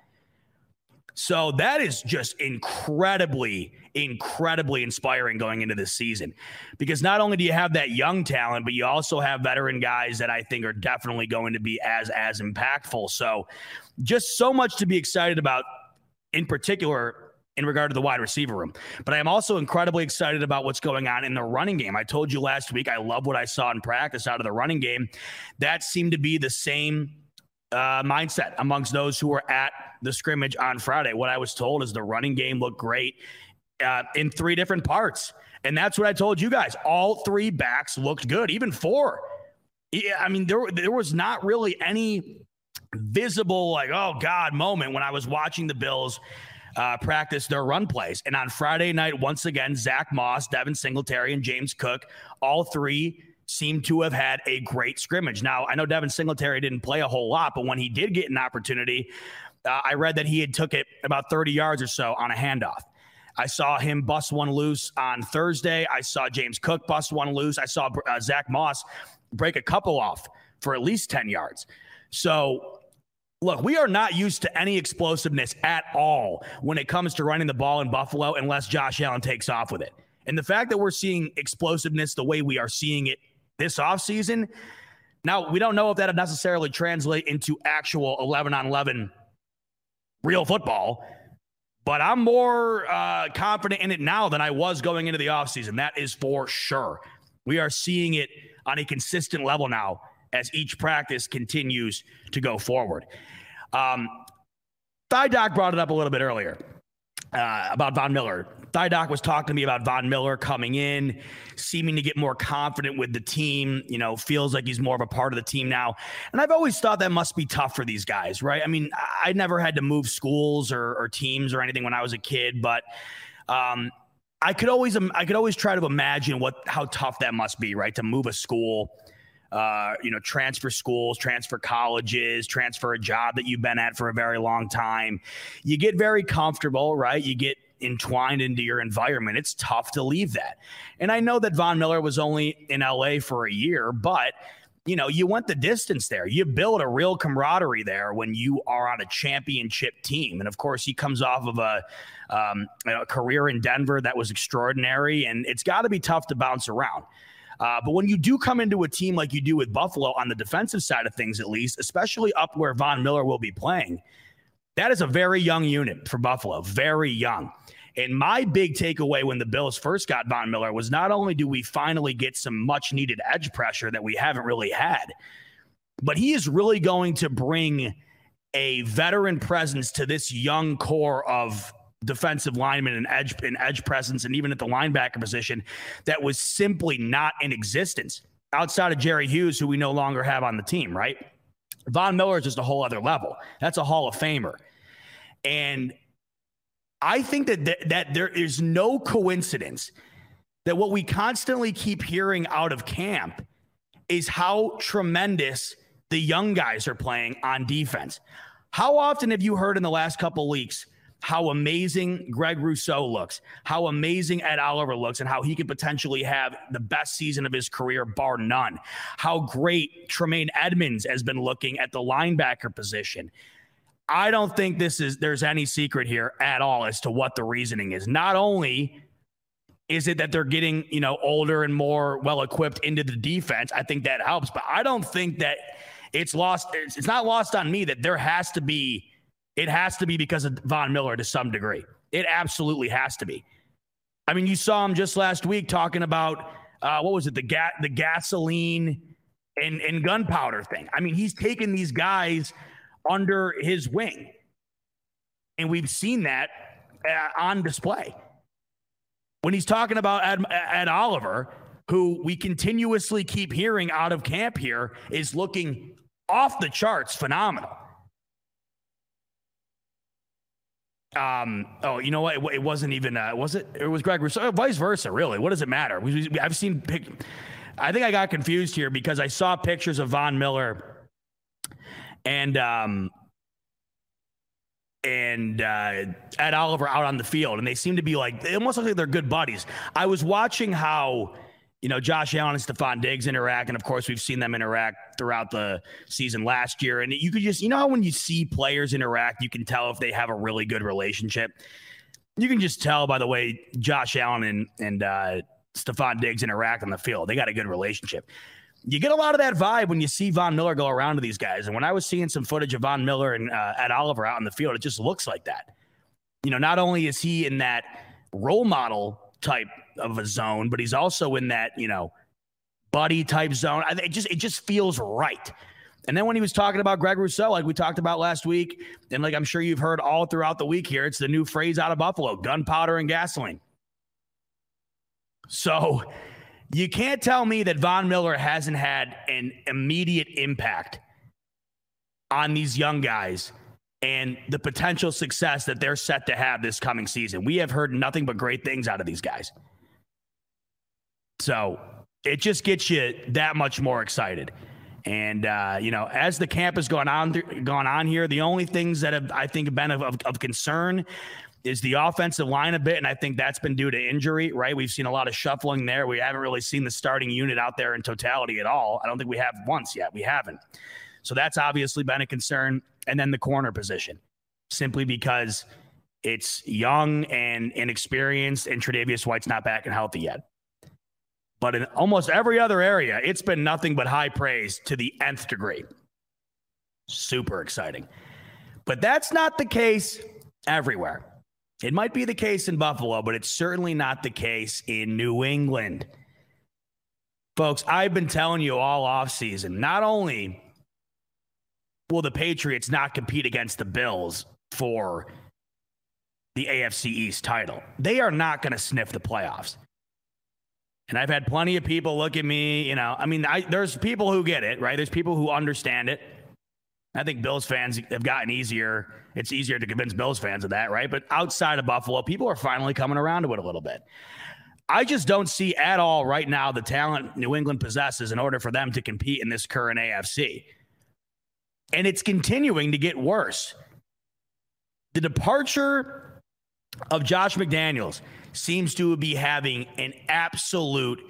So that is just incredibly, incredibly inspiring going into this season, because not only do you have that young talent, but you also have veteran guys that I think are definitely going to be as as impactful. So just so much to be excited about, in particular in regard to the wide receiver room. But I am also incredibly excited about what's going on in the running game. I told you last week, I love what I saw in practice out of the running game. That seemed to be the same uh, mindset amongst those who were at the scrimmage on Friday. What I was told is the running game looked great uh, in three different parts. And that's what I told you guys. All three backs looked good, even four. Yeah, I mean, there, there was not really any visible, like, oh, God, moment when I was watching the Bills Uh, practice their run plays. And on Friday night, once again, Zach Moss, Devin Singletary, and James Cook, all three seem to have had a great scrimmage. Now, I know Devin Singletary didn't play a whole lot, but when he did get an opportunity, uh, I read that he had took it about thirty yards or so on a handoff. I saw him bust one loose on Thursday. I saw James Cook bust one loose. I saw uh, Zach Moss break a couple off for at least ten yards. So, look, we are not used to any explosiveness at all when it comes to running the ball in Buffalo unless Josh Allen takes off with it. And the fact that we're seeing explosiveness the way we are seeing it this offseason, now we don't know if that would necessarily translate into actual eleven on eleven real football, but I'm more uh, confident in it now than I was going into the offseason. That is for sure. We are seeing it on a consistent level now as each practice continues to go forward. Um, Thigh Doc brought it up a little bit earlier uh, about Von Miller. Thigh Doc was talking to me about Von Miller coming in, seeming to get more confident with the team, you know, feels like he's more of a part of the team now. And I've always thought that must be tough for these guys, right? I mean, I never had to move schools or, or teams or anything when I was a kid, but um, I could always, I could always try to imagine what, how tough that must be, right? To move a school, Uh, you know, transfer schools, transfer colleges, transfer a job that you've been at for a very long time. You get very comfortable, right? You get entwined into your environment. It's tough to leave that. And I know that Von Miller was only in L A for a year, but, you know, you went the distance there. You build a real camaraderie there when you are on a championship team. And, of course, he comes off of a, um, a career in Denver that was extraordinary, and it's got to be tough to bounce around. Uh, but when you do come into a team like you do with Buffalo on the defensive side of things, at least, especially up where Von Miller will be playing, that is a very young unit for Buffalo, very young. And my big takeaway when the Bills first got Von Miller was not only do we finally get some much needed edge pressure that we haven't really had, but he is really going to bring a veteran presence to this young core of defensive linemen and edge and edge presence, and even at the linebacker position that was simply not in existence outside of Jerry Hughes, who we no longer have on the team, right? Von Miller is just a whole other level. That's a Hall of Famer. And I think that th- that there is no coincidence that what we constantly keep hearing out of camp is how tremendous the young guys are playing on defense. How often have you heard in the last couple of weeks how amazing Greg Rousseau looks, how amazing Ed Oliver looks, and how he could potentially have the best season of his career, bar none? How great Tremaine Edmonds has been looking at the linebacker position. I don't think this is there's any secret here at all as to what the reasoning is. Not only is it that they're getting, you know, older and more well-equipped into the defense, I think that helps, but I don't think that it's lost. It's, it's not lost on me that there has to be, it has to be because of Von Miller to some degree. It absolutely has to be. I mean, you saw him just last week talking about, uh, what was it? The ga- the gasoline and, and gunpowder thing. I mean, he's taken these guys under his wing, and we've seen that uh, on display. When he's talking about Ed, Ed Oliver, who we continuously keep hearing out of camp here, is looking off the charts phenomenal. Um. Oh, you know what? It, it wasn't even. Uh, was it? It was Greg Rousseau. Vice versa, really. What does it matter? We, we, I've seen. Pic- I think I got confused here because I saw pictures of Von Miller and um and uh, Ed Oliver out on the field, and they seem to be like, they almost look like they're good buddies. I was watching how, you know, Josh Allen and Stephon Diggs interact, and of course we've seen them interact throughout the season last year. And you could just, you know how when you see players interact, you can tell if they have a really good relationship. You can just tell by the way Josh Allen and and uh, Stephon Diggs interact on the field. They got a good relationship. You get a lot of that vibe when you see Von Miller go around to these guys. And when I was seeing some footage of Von Miller and uh, Ed Oliver out in the field, it just looks like that. You know, not only is he in that role model type of a zone, but he's also in that, you know, buddy type zone. I, it just it just feels right. And then when he was talking about Greg Rousseau, like we talked about last week, and like I'm sure you've heard all throughout the week here, it's the new phrase out of Buffalo: gunpowder and gasoline. So you can't tell me that Von Miller hasn't had an immediate impact on these young guys and the potential success that they're set to have this coming season. We have heard nothing but great things out of these guys. So it just gets you that much more excited. And, uh, you know, as the camp has gone on, th- gone on here, the only things that have, I think, have been of, of, of concern is the offensive line a bit, and I think that's been due to injury, right? We've seen a lot of shuffling there. We haven't really seen the starting unit out there in totality at all. I don't think we have once yet. We haven't. So that's obviously been a concern. And then the corner position, simply because it's young and inexperienced, and Tre'Davious White's not back and healthy yet. But in almost every other area, it's been nothing but high praise to the nth degree. Super exciting. But that's not the case everywhere. It might be the case in Buffalo, but it's certainly not the case in New England. Folks, I've been telling you all offseason, not only will the Patriots not compete against the Bills for the A F C East title, they are not going to sniff the playoffs. And I've had plenty of people look at me, you know, I mean, I, there's people who get it, right? There's people who understand it. I think Bills fans have gotten easier. It's easier to convince Bills fans of that, right? But outside of Buffalo, people are finally coming around to it a little bit. I just don't see at all right now the talent New England possesses in order for them to compete in this current A F C. And it's continuing to get worse. The departure of Josh McDaniels seems to be having an absolute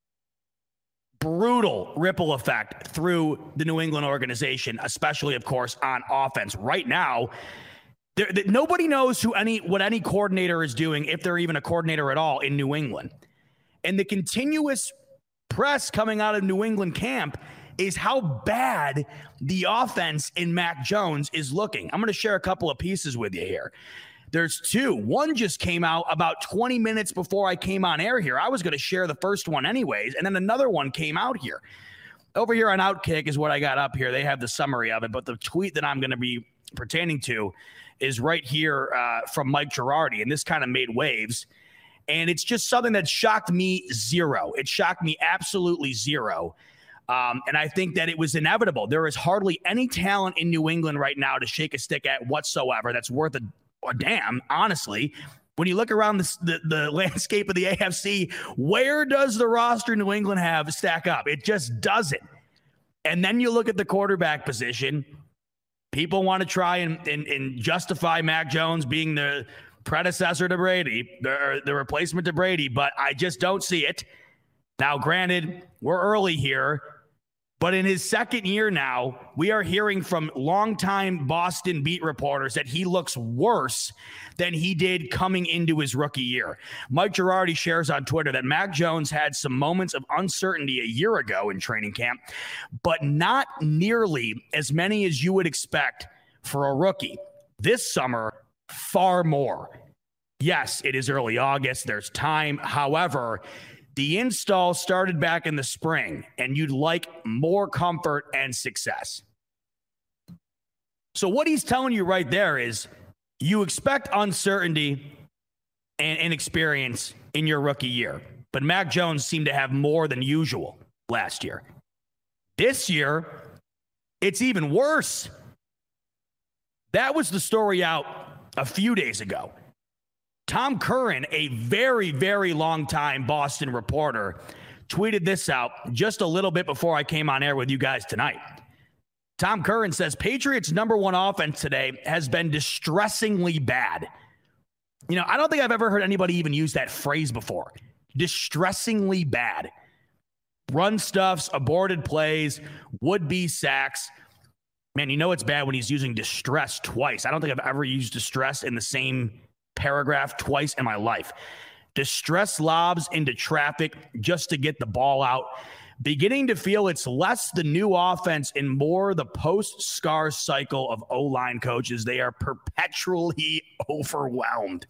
brutal ripple effect through the New England organization, especially, of course, on offense. Right now, there, there, nobody knows who any what any coordinator is doing, if they're even a coordinator at all, in New England. And the continuous press coming out of New England camp is how bad the offense in Mac Jones is looking. I'm going to share a couple of pieces with you here. There's two. One just came out about twenty minutes before I came on air here. I was going to share the first one anyways, and then another one came out here. Over here on Outkick is what I got up here. They have the summary of it, but the tweet that I'm going to be pertaining to is right here uh, from Mike Girardi, and this kind of made waves. And it's just something that shocked me zero. It shocked me absolutely zero. Um, and I think that it was inevitable. There is hardly any talent in New England right now to shake a stick at whatsoever that's worth a Or damn, honestly, when you look around the, the, the landscape of the A F C, where does the roster New England have stack up? It just doesn't. And then you look at the quarterback position. People want to try and, and, and justify Mac Jones being the predecessor to Brady, the, the replacement to Brady, but I just don't see it. Now, granted, we're early here, But in his second year now, we are hearing from longtime Boston beat reporters that he looks worse than he did coming into his rookie year. Mike Girardi shares on Twitter that Mac Jones had some moments of uncertainty a year ago in training camp, but not nearly as many as you would expect for a rookie. This summer, far more. Yes, it is early August. There's time. However, the install started back in the spring, and you'd like more comfort and success. So what he's telling you right there is you expect uncertainty and inexperience in your rookie year, but Mac Jones seemed to have more than usual last year. This year, it's even worse. That was the story out a few days ago. Tom Curran, a very, very long-time Boston reporter, tweeted this out just a little bit before I came on air with you guys tonight. Tom Curran says, Patriots' number one offense today has been distressingly bad. You know, I don't think I've ever heard anybody even use that phrase before. Distressingly bad. Run stuffs, aborted plays, would-be sacks. Man, you know it's bad when he's using distress twice. I don't think I've ever used distress in the same paragraph twice in my life. Distress lobs into traffic just to get the ball out. Beginning to feel it's less the new offense and more the post-Scar cycle of O-line coaches. They are perpetually overwhelmed.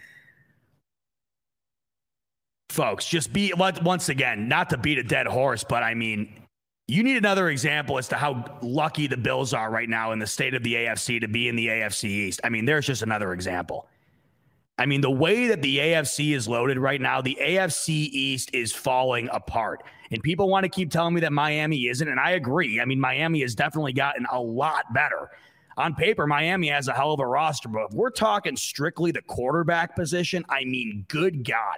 Folks, just be, once again, not to beat a dead horse, but I mean, you need another example as to how lucky the Bills are right now in the state of the A F C to be in the A F C East. I mean, there's just another example. I mean, the way that the A F C is loaded right now, the A F C East is falling apart. And people want to keep telling me that Miami isn't, and I agree. I mean, Miami has definitely gotten a lot better. On paper, Miami has a hell of a roster, but if we're talking strictly the quarterback position, I mean, good God.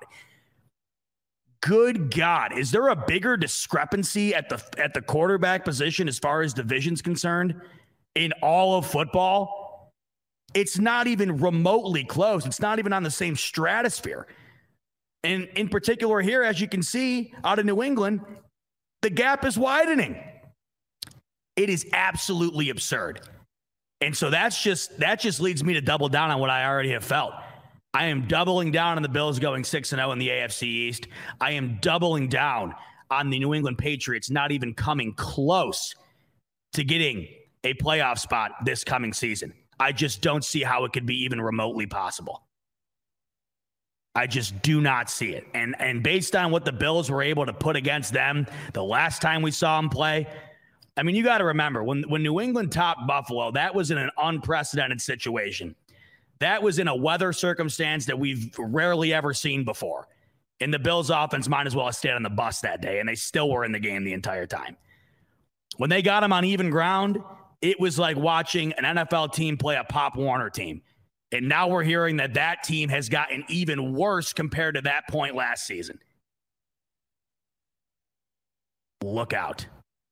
Good God. Is there a bigger discrepancy at the at the quarterback position as far as division's concerned in all of football? It's not even remotely close. It's not even on the same stratosphere. And in particular here, as you can see out of New England, the gap is widening. It is absolutely absurd. And so that's just that just leads me to double down on what I already have felt. I am doubling down on the Bills going six and oh in the A F C East. I am doubling down on the New England Patriots not even coming close to getting a playoff spot this coming season. I just don't see how it could be even remotely possible. I just do not see it. And and based on what the Bills were able to put against them the last time we saw them play, I mean, you got to remember, when, when New England topped Buffalo, that was in an unprecedented situation. That was in a weather circumstance that we've rarely ever seen before. And the Bills offense might as well have stayed on the bus that day, and they still were in the game the entire time. When they got them on even ground, it was like watching an N F L team play a Pop Warner team. And now we're hearing that that team has gotten even worse compared to that point last season. Look out.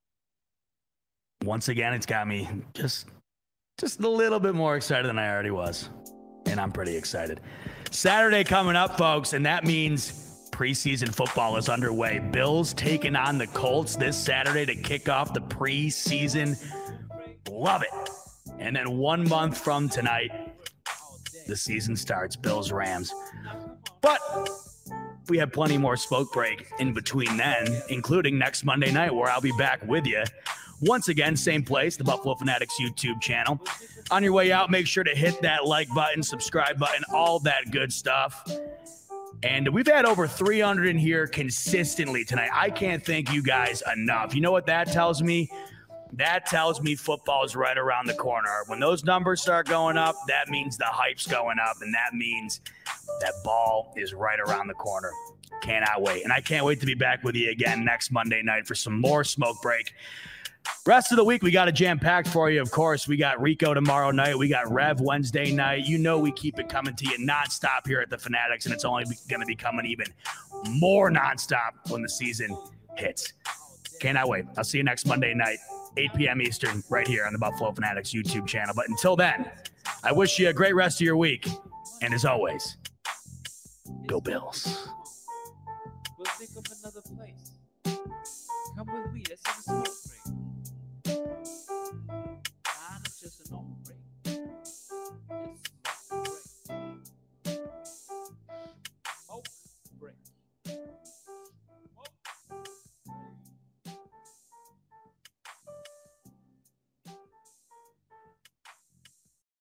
Once again, it's got me just, just a little bit more excited than I already was. And I'm pretty excited. Saturday coming up, folks, and that means preseason football is underway. Bills taking on the Colts this Saturday to kick off the preseason. Love it. And then one month from tonight, the season starts. Bills, Rams. But we have plenty more smoke break in between then, including next Monday night, where I'll be back with you. Once again, same place, the Buffalo Fanatics YouTube channel. On your way out, make sure to hit that like button, subscribe button, all that good stuff. And we've had over three hundred in here consistently tonight. I can't thank you guys enough. You know what that tells me? That tells me football is right around the corner. When those numbers start going up, that means the hype's going up, and that means that ball is right around the corner. Cannot wait. And I can't wait to be back with you again next Monday night for some more smoke break. Rest of the week, we got a jam-packed for you, of course. We got Rico tomorrow night. We got Rev Wednesday night. You know we keep it coming to you nonstop here at the Fanatics, and it's only going to be coming even more nonstop when the season hits. Cannot wait. I'll see you next Monday night, eight p.m. Eastern, right here on the Buffalo Fanatics YouTube channel. But until then, I wish you a great rest of your week. And as always, go Bills. We'll think of another place. Come with me. Let's have a smoke.